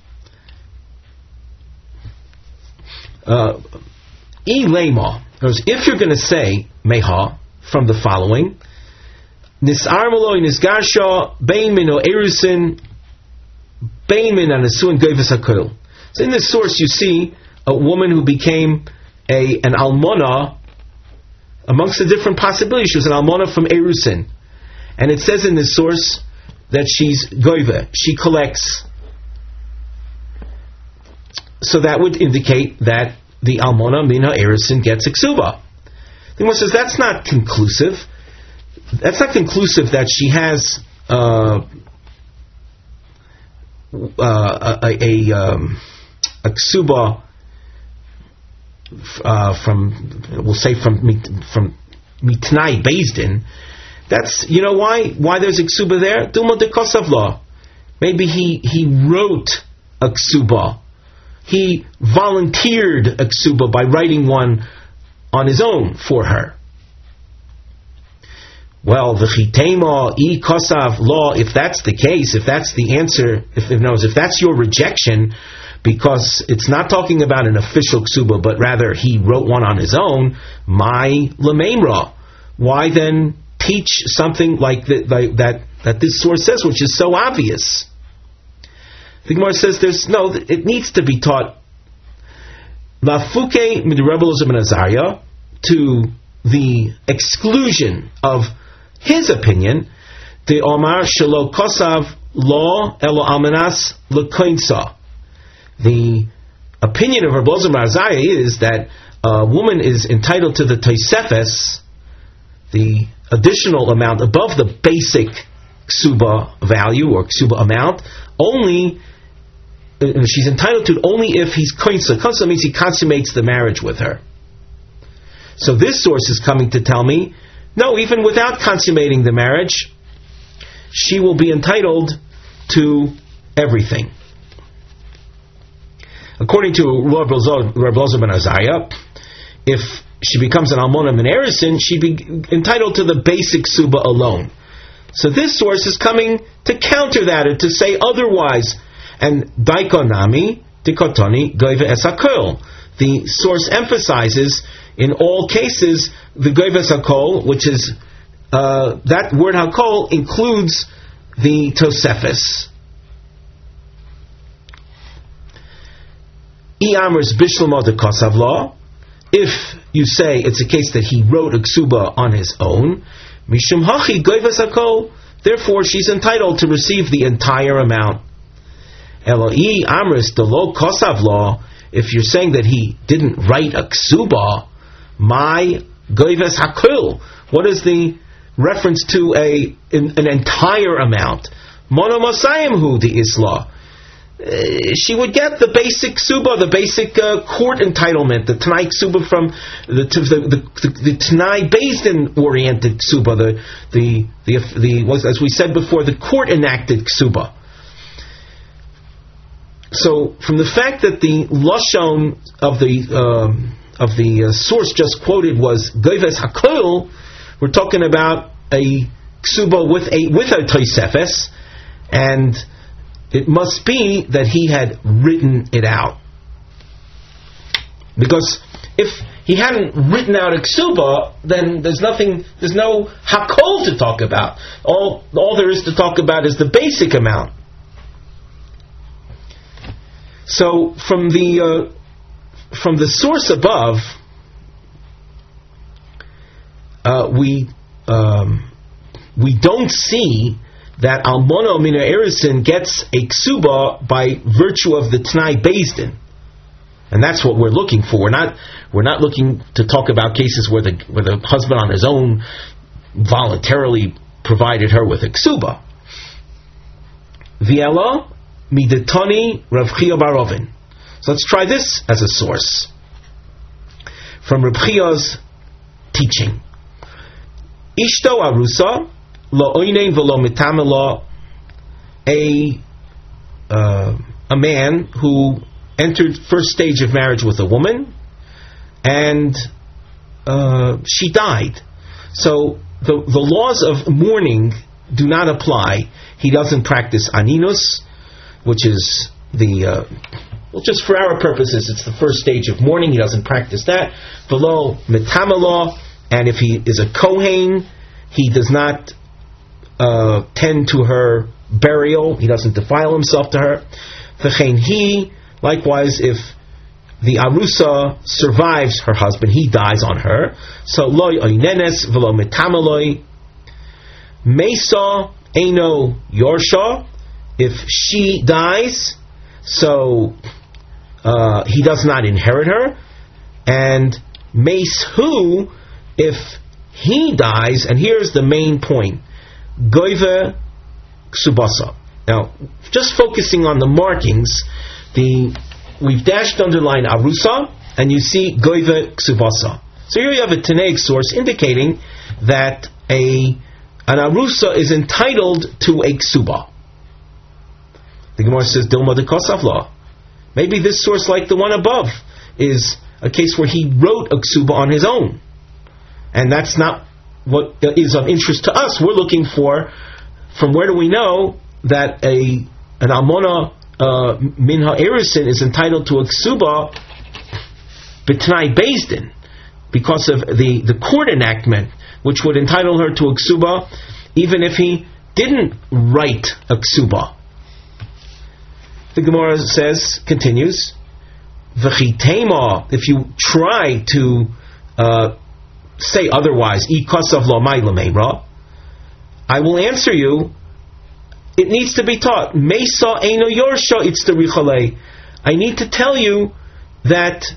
Lema, if you're going to say Meha from the following, Nis'ar Maloi Nisgarsha Bein Mino Erisin Bein Min Anasun Govis HaKol. So in this source you see a woman who became an almona. Amongst the different possibilities, she was an almona from Erusin, and it says in this source that she's goive, she collects. So that would indicate that the almona mina Erusin gets a ksuba. The Gemara says that's not conclusive. that's not conclusive that she has a ksuba from mitnai Bezdin. That's, you know why there's a ksuba there? Duma de kosav law. Maybe he wrote a ksuba. He volunteered a ksuba by writing one on his own for her. Well, the chitema I kosav law, if that's the case, if that's the answer, if that's your rejection, because it's not talking about an official ksuba, but rather he wrote one on his own, my lememra. Why then teach something like that this source says, which is so obvious? The Gemara says it needs to be taught lafuke midrebel ben Azariah, to the exclusion of his opinion, the Omar Shelo Kosav Law Elo Almanas Lekoinsa. The opinion of Rabbi Elazar ben Azariah is that a woman is entitled to the Tosefes, the additional amount above the basic ksuba value or ksuba amount, only she's entitled to it only if he's koinsa. Koinsa means he consummates the marriage with her. So this source is coming to tell me, no, even without consummating the marriage, she will be entitled to everything. According to Rabbi Elazar ben Azariah, if she becomes an almona min erisin, she'd be entitled to the basic suba alone. So this source is coming to counter that, or to say otherwise. And daikonami dikotoni goiva es hakol. The source emphasizes in all cases the goiva es hakol, which is that word hakol includes the tosefes. Iyamers bishlamo de kosav law. If you say it's a case that he wrote a ksuba on his own, mishum hachi goiva es hakol, therefore she's entitled to receive the entire amount. Eloi amris the lo kosav law. If you're saying that he didn't write a ksuba, my goives hakul. What is the reference to an entire amount? Monomosayim hu the isla. She would get the basic ksuba, the basic court entitlement, the Tanai ksuba from the Tanai Bezdin oriented ksuba, the as we said before, the court enacted ksuba. So, from the fact that the lashon of the source just quoted was goives hakol, we're talking about a ksuba with a tosefes, and it must be that he had written it out. Because if he hadn't written out a ksuba, then there's no hakol to talk about. All there is to talk about is the basic amount. So from the source above, we don't see that almono mina erisin gets a ksuba by virtue of the Tanai Bezdin, and that's what we're looking for. We're not looking to talk about cases where the husband on his own voluntarily provided her with a ksuba. Viela midetani Rav Chia bar Ovin. So let's try this as a source from Rav Chia's teaching. Ishto arusa lo oinein velo mitamela. A man who entered first stage of marriage with a woman, and she died. So the laws of mourning do not apply. He doesn't practice aninus, which is just for our purposes, it's the first stage of mourning. He doesn't practice that. Velo mitamela, and if he is a kohen, he does not tend to her burial. He doesn't defile himself to her. V'chein he, likewise, if the arusa survives her husband, he dies on her. So loy oinenes v'lo mitameloi. Mesa eino yorsha. If she dies, so he does not inherit her. And meis hu, if he dies, and here's the main point, goive ksubasa. Now, just focusing on the markings, we've dashed underline arusa, and you see goive ksubasa. So here you have a Tanaic source indicating that an arusa is entitled to a ksuba. The Gemara says, Dilma de Kosavla. Maybe this source, like the one above, is a case where he wrote a ksuba on his own. And that's not what is of interest to us. We're looking for, from where do we know that an almona min ha'erisin is entitled to a ksuba b'tnai beis din, because of the court enactment, which would entitle her to a ksuba, even if he didn't write a ksuba. The Gemara continues, v'chitema, if you try to say otherwise, I will answer you, it needs to be taught. Mesa eino yorsha itzterichalei. I need to tell you that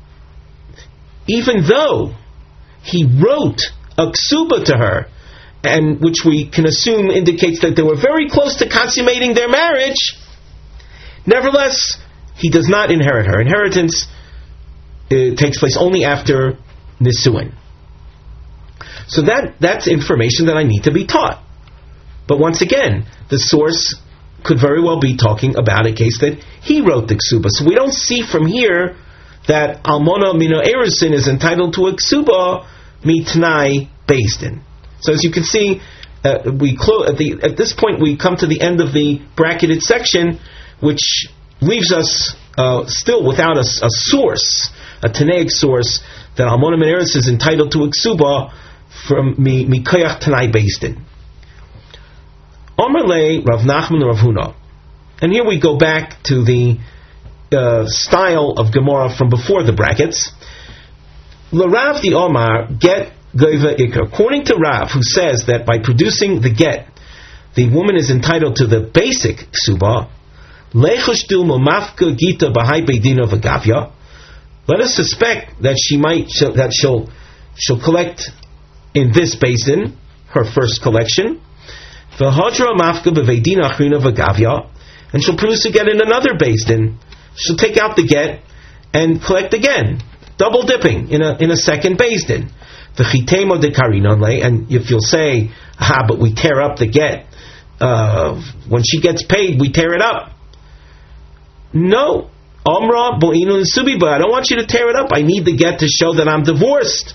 even though he wrote a ksuba to her, and which we can assume indicates that they were very close to consummating their marriage, nevertheless, he does not inherit her. Inheritance takes place only after nisuin. So that's information that I need to be taught. But once again, the source could very well be talking about a case that he wrote the ksuba. So we don't see from here that almona mino erisin is entitled to a ksuba mitnai beis din. So as you can see, at this point we come to the end of the bracketed section, which leaves us still without a source, a Tanaic source, that almona min eris is entitled to a ksuba from mikoyach tanai beis din. Omer le Rav Nachman Rav Huna. And here we go back to the style of Gemara from before the brackets. L'Rav the Omar get goiva ikar. According to Rav, who says that by producing the get, the woman is entitled to the basic ksuba. Lechushtil momafka gita b'hai beidina v'gavya. Let us suspect that she'll collect in this basin her first collection. V'hadra mafka b'veidina achrina v'gavya, and she'll produce a get in another basin. She'll take out the get and collect again, double dipping in a second basin. V'chitemo de karinon le, and if you'll say, but we tear up the get when she gets paid, we tear it up. No, Omra bo'inun subiba. I don't want you to tear it up. I need the get to show that I'm divorced.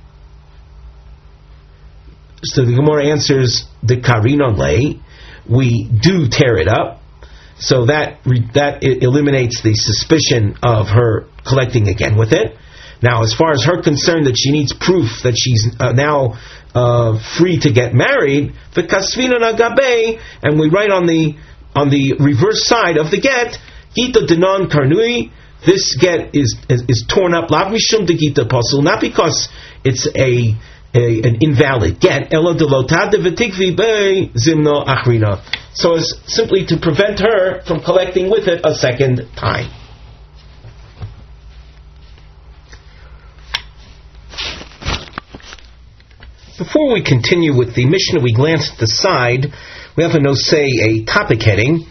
So the Gemara answers, the karinon le, we do tear it up. So that eliminates the suspicion of her collecting again with it. Now, as far as her concerned that she needs proof that she's now free to get married, v'kasvina nagabe, and we write on the reverse side of the get, gita denon karnui, this get is torn up, lav mishum de gita pasul, not because it's an invalid get, ela delotad v'tikvi be zimno achrina, so as simply to prevent her from collecting with it a second time. Before we continue with the Mishnah, we glance at the side. We have a topic heading,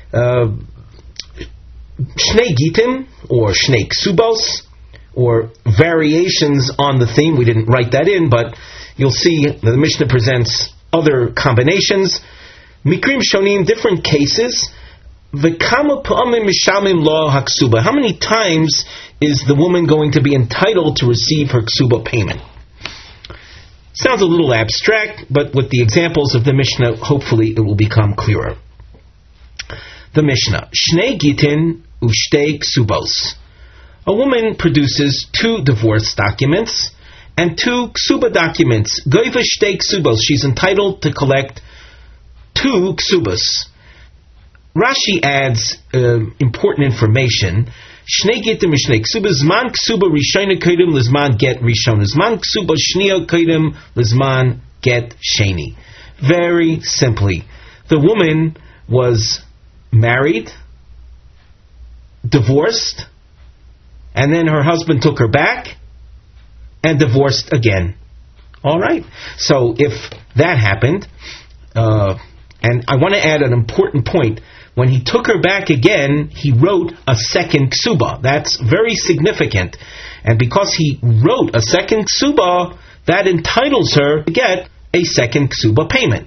Shnei Gitim, or Shnei Ksubos, or variations on the theme. We didn't write that in, but you'll see the Mishnah presents other combinations. Mikrim Shonim, different cases. V'kama pa'amim mishamim lo haksuba. How many times is the woman going to be entitled to receive her ksuba payment? Sounds a little abstract, but with the examples of the Mishnah, hopefully it will become clearer. The Mishnah, Shnei Gitin Ushtei Ksubos. A woman produces 2 divorce documents and 2 ksuba documents. Goiva Shtei Ksubos. She's entitled to collect 2 ksubas. Rashi adds important information. Shnei Gitim Shnei Ksuba. Zman Ksuba Rishona Kodim Lizman Get Rishona. Zman Ksuba Shnia Kodim Lizman Get Sheni. Very simply, the woman was married, divorced, and then her husband took her back and divorced again. All right. So if that happened, and I want to add an important point. When he took her back again, he wrote a second ksuba. That's very significant. And because he wrote a second ksuba, that entitles her to get a second ksuba payment.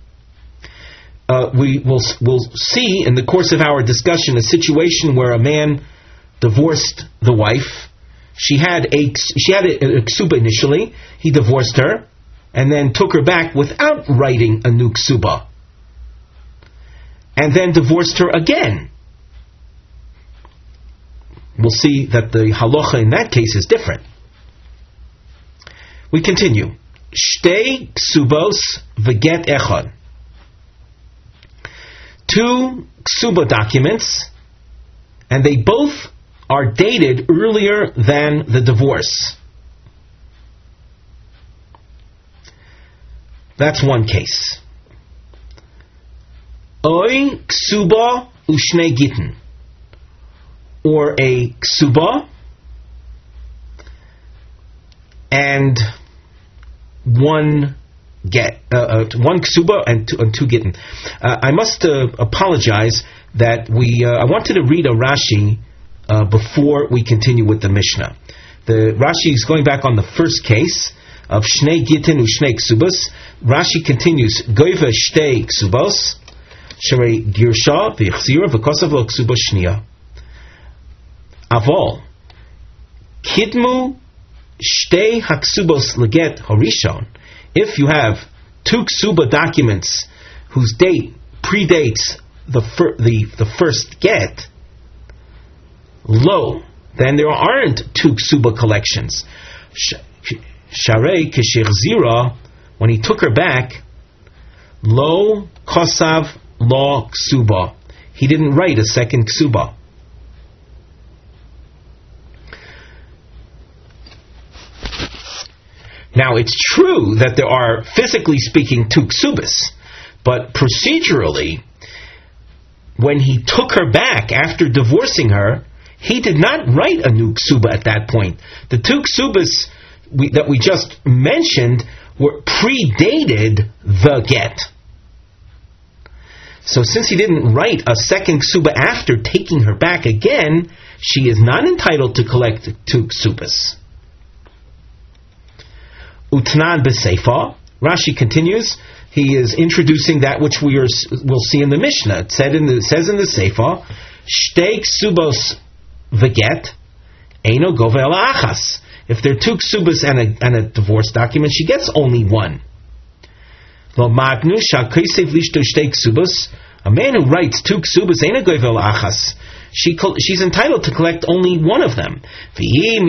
We'll see in the course of our discussion a situation where a man divorced the wife. She had a ksuba initially. He divorced her and then took her back without writing a new ksuba. And then divorced her again. We'll see that the halacha in that case is different. We continue. Shtei ksubos v'get echad. 2 ksuba documents, and they both are dated earlier than the divorce. That's one case. Oy ksuba u'shnei gittin, or a ksuba and one ksuba and two gittin. I must apologize that I wanted to read a Rashi before we continue with the Mishnah. The Rashi is going back on the first case of shnei gittin u'shnei ksubos. Rashi continues, goiva shtei ksubos sherei girsha v'chzira v'kosav lo ksuba shniya. Avol kidmu shtei haksubos leget harishon. If you have 2 ksuba documents whose date predates the first get, lo, then there aren't 2 ksuba collections. Sharei kishechzira, when he took her back, lo kosav lo ksuba. He didn't write a second ksuba. Now, it's true that there are, physically speaking, 2 ksubas, but procedurally, when he took her back after divorcing her, he did not write a new ksuba at that point. The 2 ksubas that we just mentioned predated the get. So since he didn't write a second ksuba after taking her back again, she is not entitled to collect 2 ksubas. Utnan b'seifa. Rashi continues. He is introducing that which we'll see in the Mishnah. It says in the Seifa, Shtei ksubos v'get eino gova ela achas. If there are 2 ksubas and a divorce document, she gets only 1. Lo magnu sha'keisev lishto shtei ksubos. A man who writes 2 ksubas eino gova ela achas. She's entitled to collect only one of them. And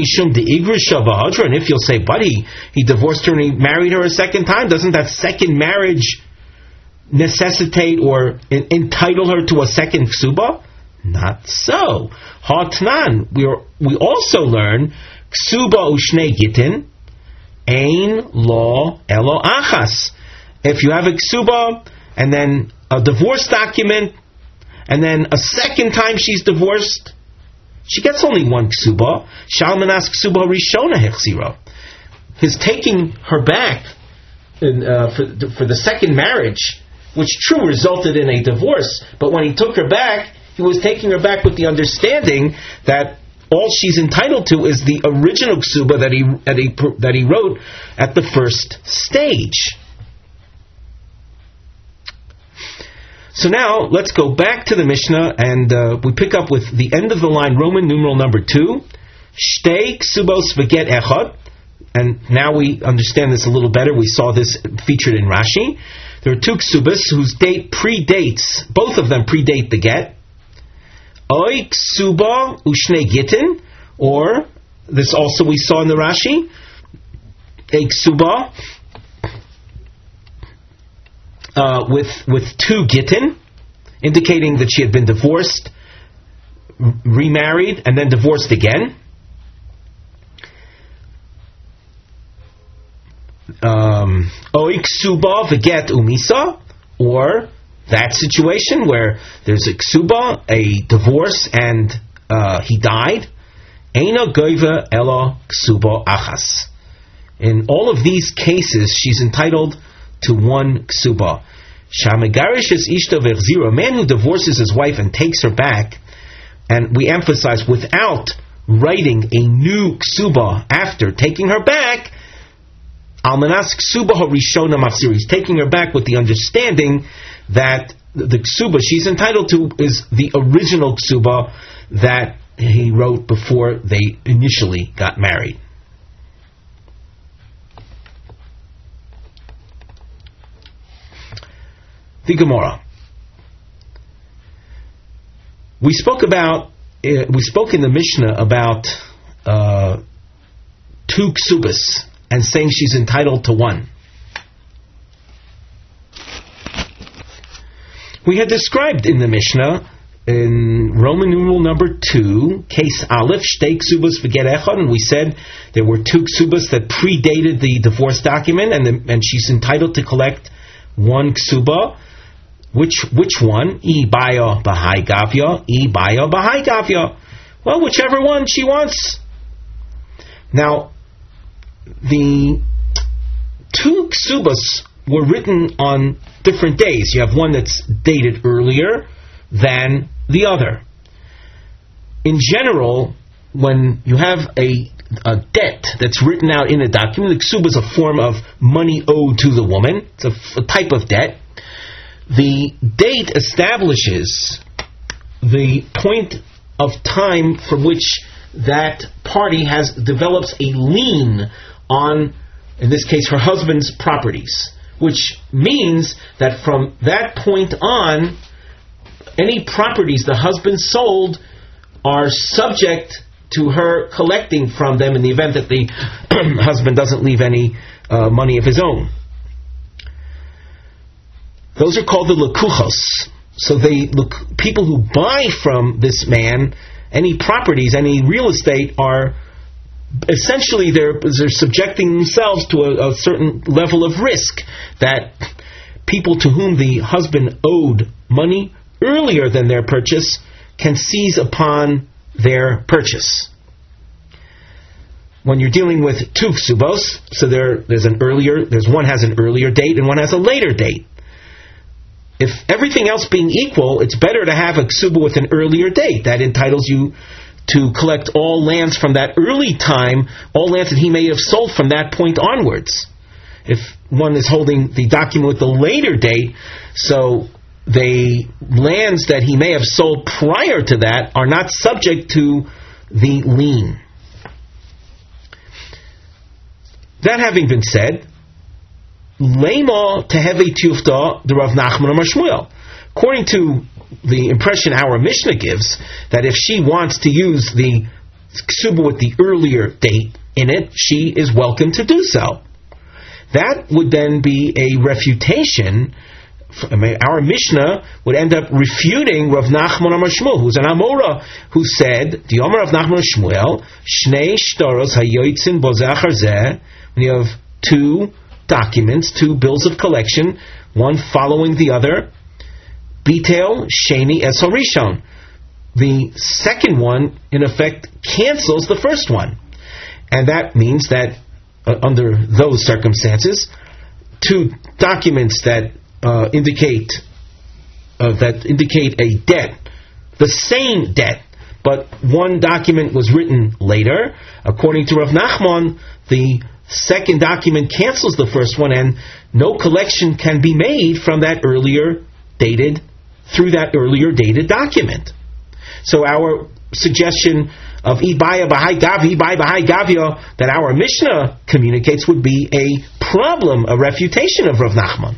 if you'll say, but he divorced her and he married her a second time, doesn't that second marriage necessitate or entitle her to a second ksuba? Not so. Ha'tnan, we also learn ksuba u'shnei gittin ein lo elo achas. If you have a ksuba and then a divorce document, and then a second time she's divorced, she gets only 1 ksuba. Shalmanas ksuba rishona hechzira. His taking her back for the second marriage, which true resulted in a divorce, but when he took her back, he was taking her back with the understanding that all she's entitled to is the original ksuba that he wrote at the first stage. So now, let's go back to the Mishnah, and we pick up with the end of the line, Roman numeral number 2, Shtei ksubos v'get echad, and now we understand this a little better. We saw this featured in Rashi. There are 2 ksubas whose date predates, both of them predate the get. Oy ksuba u'shnei gittin, or, this also we saw in the Rashi, a ksuba with 2 gittin, indicating that she had been divorced, remarried, and then divorced again. Oy ksuba v'get umisa, or that situation where there's a ksuba, a divorce, and he died. Eino goiva elo ksuba achas. In all of these cases, she's entitled to one ksuba. Shamegarish is ishto v'echzira, a man who divorces his wife and takes her back, and we emphasize without writing a new ksuba after taking her back, almanas ksuba harishona mafsir. He's taking her back with the understanding that the ksuba she's entitled to is the original ksuba that he wrote before they initially got married. The Gemara. We spoke in the Mishnah about two ksubas and saying she's entitled to one. We had described in the Mishnah in Roman numeral number 2, case Aleph, shtei ksubas v'get echad, and we said there were two ksubas that predated the divorce document, and she's entitled to collect one ksuba. Which one? I baya b'hai gavya, I baya b'hai gavya. Well, whichever one she wants. Now, the two ksubas were written on different days. You have one that's dated earlier than the other. In general, when you have a debt that's written out in a document, the ksuba is a form of money owed to the woman. It's a type of debt. The date establishes the point of time from which that party develops a lien on, in this case, her husband's properties, which means that from that point on, any properties the husband sold are subject to her collecting from them in the event that the husband doesn't leave any money of his own. Those are called the lekuchos. So people who buy from this man any properties, any real estate, are essentially they're subjecting themselves to a certain level of risk that people to whom the husband owed money earlier than their purchase can seize upon their purchase. When you're dealing with two ksubos, so there's one has an earlier date and one has a later date. If everything else being equal, it's better to have a ksuba with an earlier date. That entitles you to collect all lands from that early time, all lands that he may have sold from that point onwards. If one is holding the document with the later date, so the lands that he may have sold prior to that are not subject to the lien. That having been said, Lema Teheve Tufta the Rav Nachman Amar Shmuel. According to the impression our Mishnah gives, that if she wants to use the ksuba with the earlier date in it, she is welcome to do so. That would then be a refutation. Our Mishnah would end up refuting Rav Nachman Amar Shmuel, who's an Amora, who said, the Amar Rav Nachman Shmuel, Shnei Shtaros Hayoitzin Bozachar Zeh, when you have two documents, two bills of collection, one following the other, Bitel Sheni Es Harishon. The second one, in effect, cancels the first one. And that means that, under those circumstances, two documents that indicate a debt, the same debt, but one document was written later. According to Rav Nachman, the second document cancels the first one, and no collection can be made from that earlier dated document. So our suggestion of Ibaya Bahai Gavya that our Mishnah communicates would be a problem, a refutation of Rav Nachman.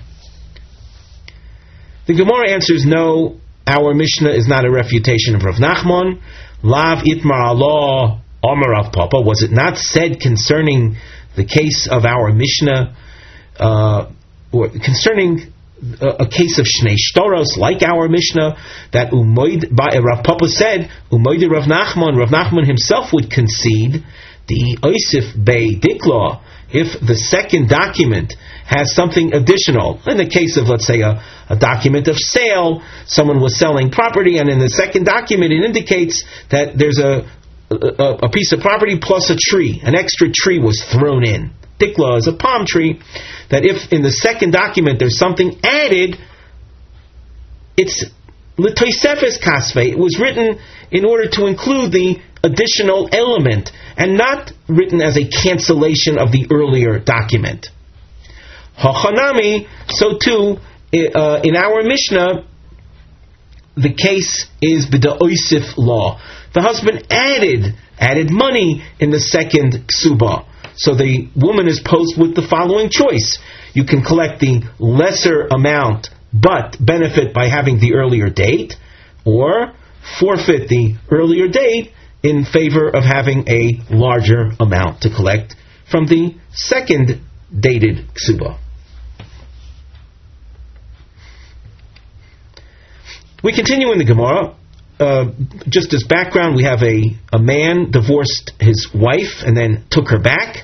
The Gemara answers, no, our Mishnah is not a refutation of Rav Nachman. Lav Itmar Allah Amar Rav Papa. Was it not said concerning the case of our Mishnah, or concerning a case of Shnei Shtoros, like our Mishnah, that Rav Papa said, Umoid Rav Nachman himself would concede the Oisif Bei Dikla, if the second document has something additional. In the case of, let's say, a document of sale, someone was selling property, and in the second document it indicates that there's a piece of property plus a tree, an extra tree was thrown in dikla is a palm tree, that if in the second document there's something added, it's l'toisefes kasvei. It was written in order to include the additional element, and not written as a cancellation of the earlier document. Hachanami, so too, in our Mishnah, the case is b'da'oisif law. The husband added money in the second ksuba. So the woman is posed with the following choice. You can collect the lesser amount but benefit by having the earlier date, or forfeit the earlier date in favor of having a larger amount to collect from the second dated ksuba. We continue in the Gemara. Just as background, we have a man divorced his wife and then took her back.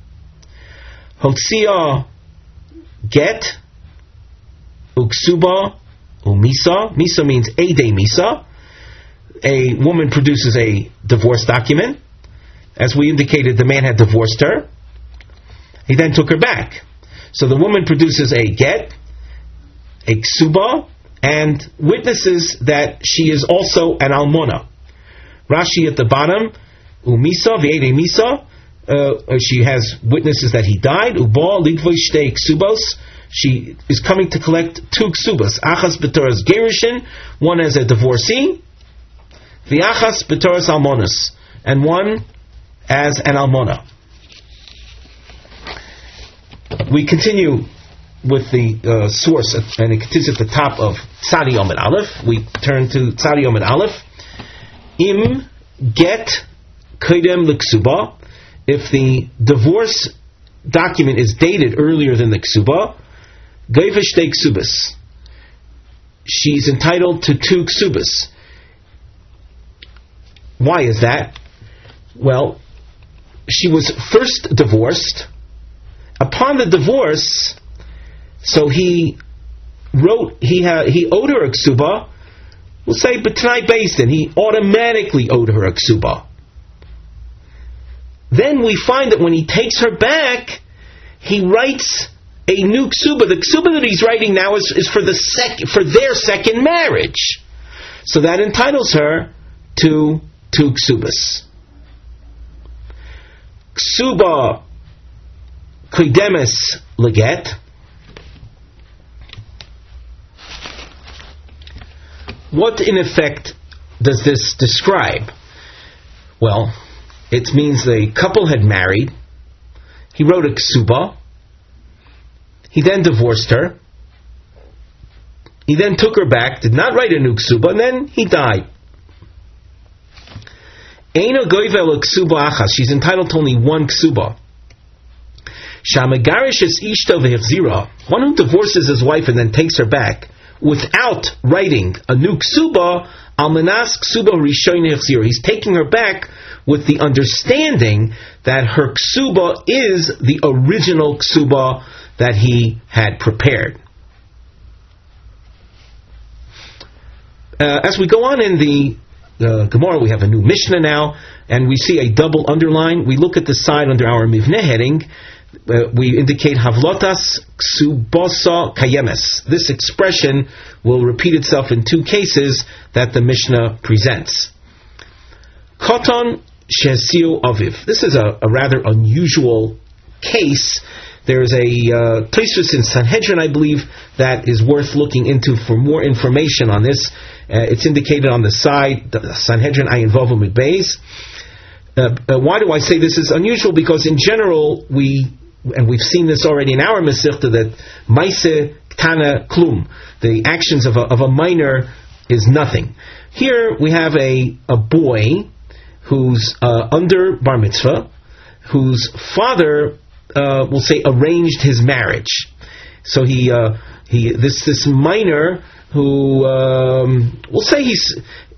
Hotzia get, uksuba, umisa. Misa means a day misa. A woman produces a divorce document. As we indicated, the man had divorced her. He then took her back. So the woman produces a get, a ksuba, and witnesses that she is also an almona. Rashi at the bottom, umisa, v'ede misa, she has witnesses that he died. Uba, ligvoi shtei ksubos, she is coming to collect two ksubas. Achas b'toras gerushin, one as a divorcee, v'achas b'toras almonas, and one as an almona. We continue with the source, and it continues at the top of Tzadi Yomid Aleph. We turn to Tzadi Yomid Aleph. Im get koidem l'ksuba. If the divorce document is dated earlier than the ksuba, geiva shtei ksubas. She's entitled to two ksubas. Why is that? Well, she was first divorced. Upon the divorce, so he owed her a ksuba. We'll say b'tnai beisin. He automatically owed her a ksuba. Then we find that when he takes her back, he writes a new ksuba. The ksuba that he's writing now is for their second marriage. So that entitles her to two ksubas. Ksuba koidemes leget. What, in effect, does this describe? Well, it means the couple had married. He wrote a ksuba. He then divorced her. He then took her back, did not write a new ksuba, and then he died. Eino goivel ksuba achas. She's entitled to only one ksuba. Shamagarish es ishto v'hechzira. One who divorces his wife and then takes her back without writing a new ksuba, almanas ksuba rishoyin hechzira. He's taking her back with the understanding that her ksuba is the original ksuba that he had prepared. As we go on in the Gemara, we have a new Mishnah now, and we see a double underline. We look at the side under our Mivneh heading. We indicate Havlotas Ksubosa Kayemes. This expression will repeat itself in two cases that the Mishnah presents. Koton Shesiu Aviv. This is a rather unusual case. There's a Tosfos in Sanhedrin, I believe, that is worth looking into for more information on this. It's indicated on the side, Sanhedrin Ayin Vav Amud Beis. Why do I say this is unusual? Because in general, we've seen this already in our Masechta, that Maise Tana Klum, the actions of a minor is nothing. Here we have a boy who's under bar mitzvah, whose father, we'll say, arranged his marriage. So this minor who, we'll say he's,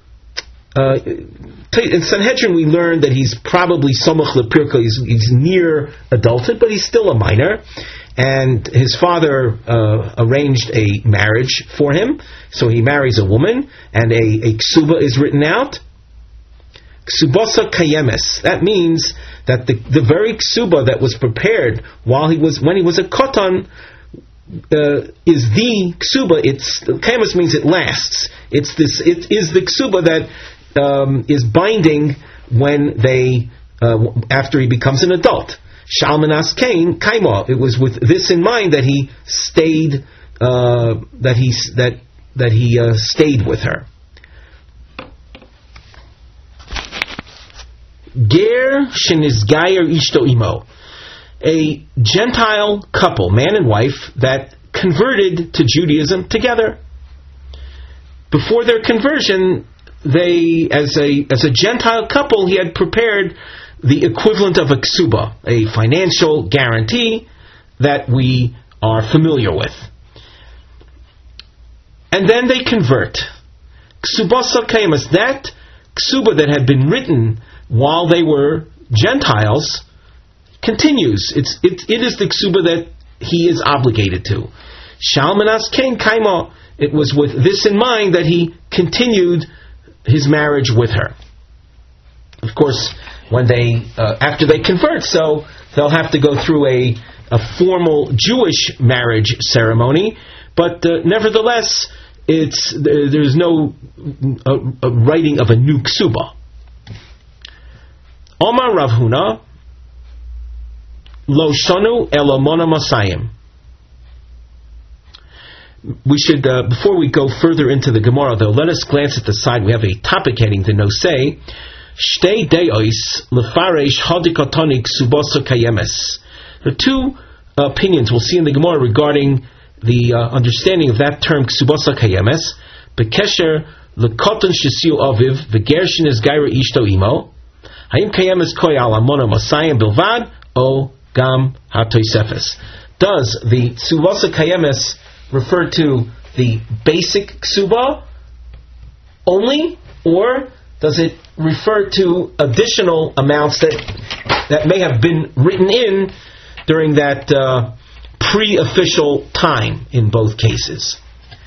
in Sanhedrin we learned that he's probably somach lepirka, he's near adulthood, but he's still a minor, and his father arranged a marriage for him, so he marries a woman, and a ksuba is written out. Ksubasa kayemes. That means that the very ksuba that was prepared when he was a koton is the ksuba. Kaimas means it lasts. It is the ksuba that is binding when they after he becomes an adult. Shalmanas Kain Kaima. It was with this in mind that he stayed stayed with her. Ger shenizgayer ishto imo, a Gentile couple, man and wife, that converted to Judaism together. Before their conversion, they, as a Gentile couple, he had prepared the equivalent of a ksuba, a financial guarantee that we are familiar with. And then they convert. Ksubasa kaimas, that ksuba that had been written while they were Gentiles continues. It is the ksuba that he is obligated to. Shalmanas kain kaima. It was with this in mind that he continued his marriage with her. Of course, when they after they convert, so they'll have to go through a formal Jewish marriage ceremony. But nevertheless, there's no writing of a new ksuba. Omar Rav Huna, Lo shanu elo mona masayim. We should, before we go further into the Gemara, though, let us glance at the side. We have a topic heading, the Nosei. Shtei de'os lefaresh hadikatonik subosa kayemes. There are two opinions we'll see in the Gemara regarding the understanding of that term subosa kayemes. Bekesher lekoton shesiu aviv v'gershin is gaira ishto imo. Hayim kayemes koy ala mona masayim bilvad o gam hatoisefes. Does the subosa kayemes refer to the basic ksuba only, or does it refer to additional amounts that may have been written in during that pre-official time in both cases?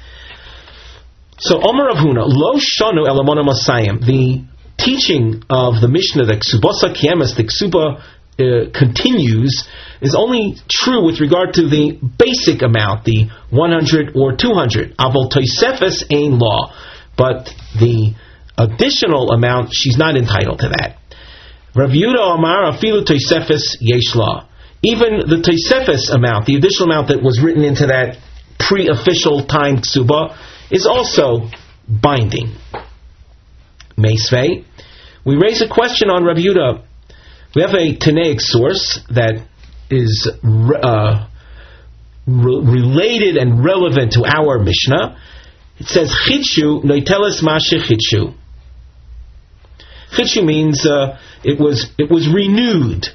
So, Omer Rav Huna, Lo Shanu Elamona Masayim, the teaching of the Mishnah that Ksubosa Kiemes, the Ksuba continues, is only true with regard to the basic amount, the 100 or 200. Avol Toisefes ain law, but the additional amount, she's not entitled to that. Rav Yehuda Amar afilu Toisefes yesh law. Even the Toisefes amount, the additional amount that was written into that pre-official time ksuba, is also binding. Meisvei, we raise a question on Rav Yehuda. We have a Tanaic source that is related and relevant to our Mishnah. It says, Chitshu noiteles mashe chitshu. Chitshu means it was renewed.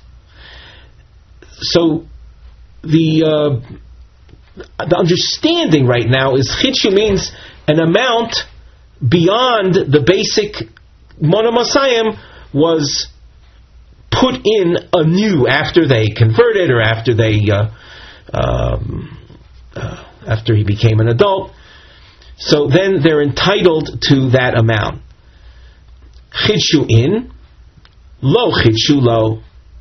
So the understanding right now is Chitshu means an amount beyond the basic Mona Masayim was put in anew after they converted or after after he became an adult. So then they're entitled to that amount. Chidshu in, lo chidshu lo.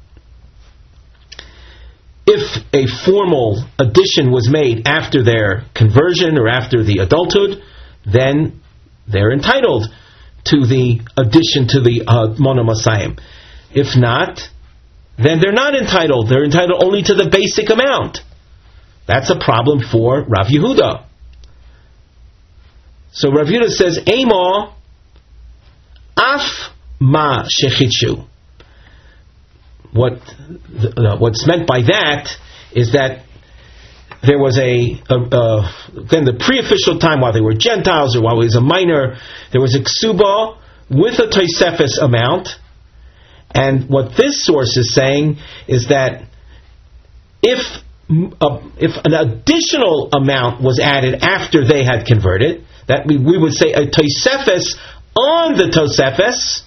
If a formal addition was made after their conversion or after the adulthood, then they're entitled to the addition to the Mona Masayim. If not, then they're not entitled. They're entitled only to the basic amount. That's a problem for Rav Yehuda. So Rav Yehuda says, Ema af ma shechitshu. What's meant by that is that there was again, the pre-official time while they were Gentiles or while he was a minor, there was a ksuba with a toisefes amount. And what this source is saying is that if an additional amount was added after they had converted, that we would say a tosefes on the tosefes,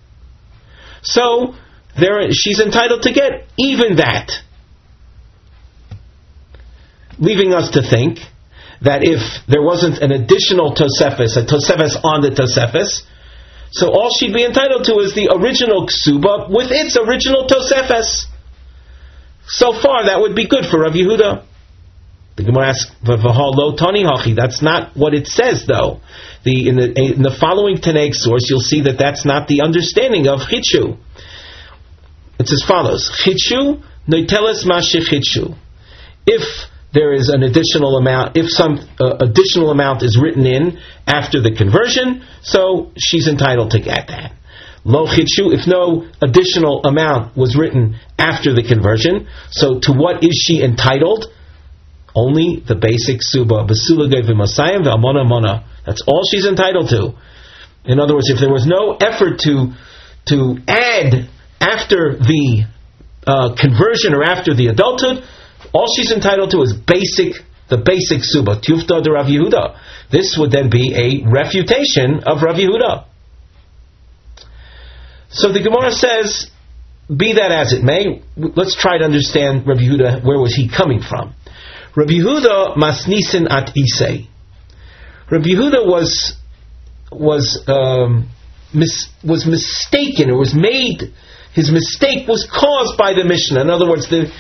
so she's entitled to get even that. Leaving us to think that if there wasn't an additional tosefes, a tosefes on the tosefes, So all she'd be entitled to is the original ksuba with its original tosefes. So far, that would be good for Rav Yehuda. The Gemara asks, "V'halo tani hachi." That's not what it says, though. In the following Tanaic source, you'll see that that's not the understanding of chitshu. It's as follows: chitshu noiteles mashich chitshu. If there is an additional amount, if some additional amount is written in after the conversion, so she's entitled to get that. Lo chitshu, if no additional amount was written after the conversion, so to what is she entitled? Only the basic suba, basulagay v'masayim v'amona mona. That's all she's entitled to. In other words, if there was no effort to add after the conversion or after the adulthood, all she's entitled to is the basic suba. Tufta de Rav Yehuda. This would then be a refutation of Rav Yehuda. So the Gemara says, be that as it may, let's try to understand Rav Yehuda. Where was he coming from? Rav Yehuda masnisin at isei. Rav Yehuda was mistaken, or was made. His mistake was caused by the Mishnah. In other words, the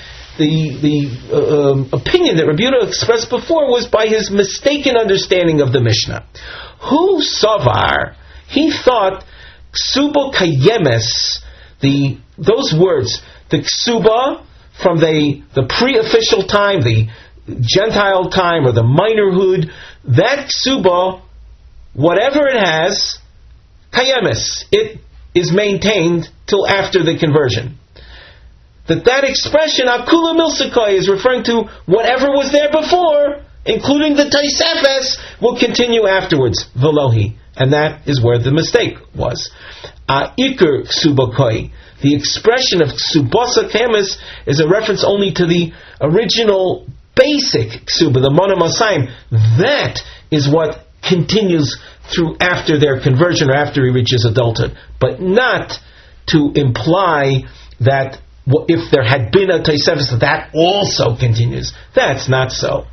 opinion that Rav Yehuda expressed before was by his mistaken understanding of the Mishnah. Hu savar, he thought ksuba kayemes, those words, the ksuba from the pre-official time, the Gentile time, or the minorhood, that ksuba, whatever it has, kayemes, it is maintained till after the conversion. That expression, akula milsakai, is referring to whatever was there before, including the taisefes, will continue afterwards, velohi. And that is where the mistake was. Ikar ksubakoi, the expression of ksubasa kayemes, is a reference only to the original basic ksuba, the mona masayim. That is what continues through after their conversion or after he reaches adulthood, but not to imply that if there had been a taisefes, that also continues. That's not so.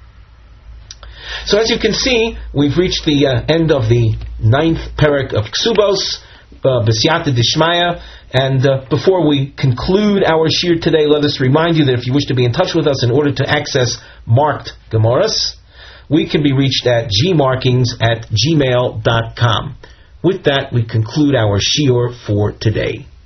So as you can see, we've reached the end of the 9th parak of Ksubos, B'siyata Dishmaya, and before we conclude our shir today, let us remind you that if you wish to be in touch with us in order to access marked Gemaras, we can be reached at gmarkings@gmail.com. With that, we conclude our shir for today.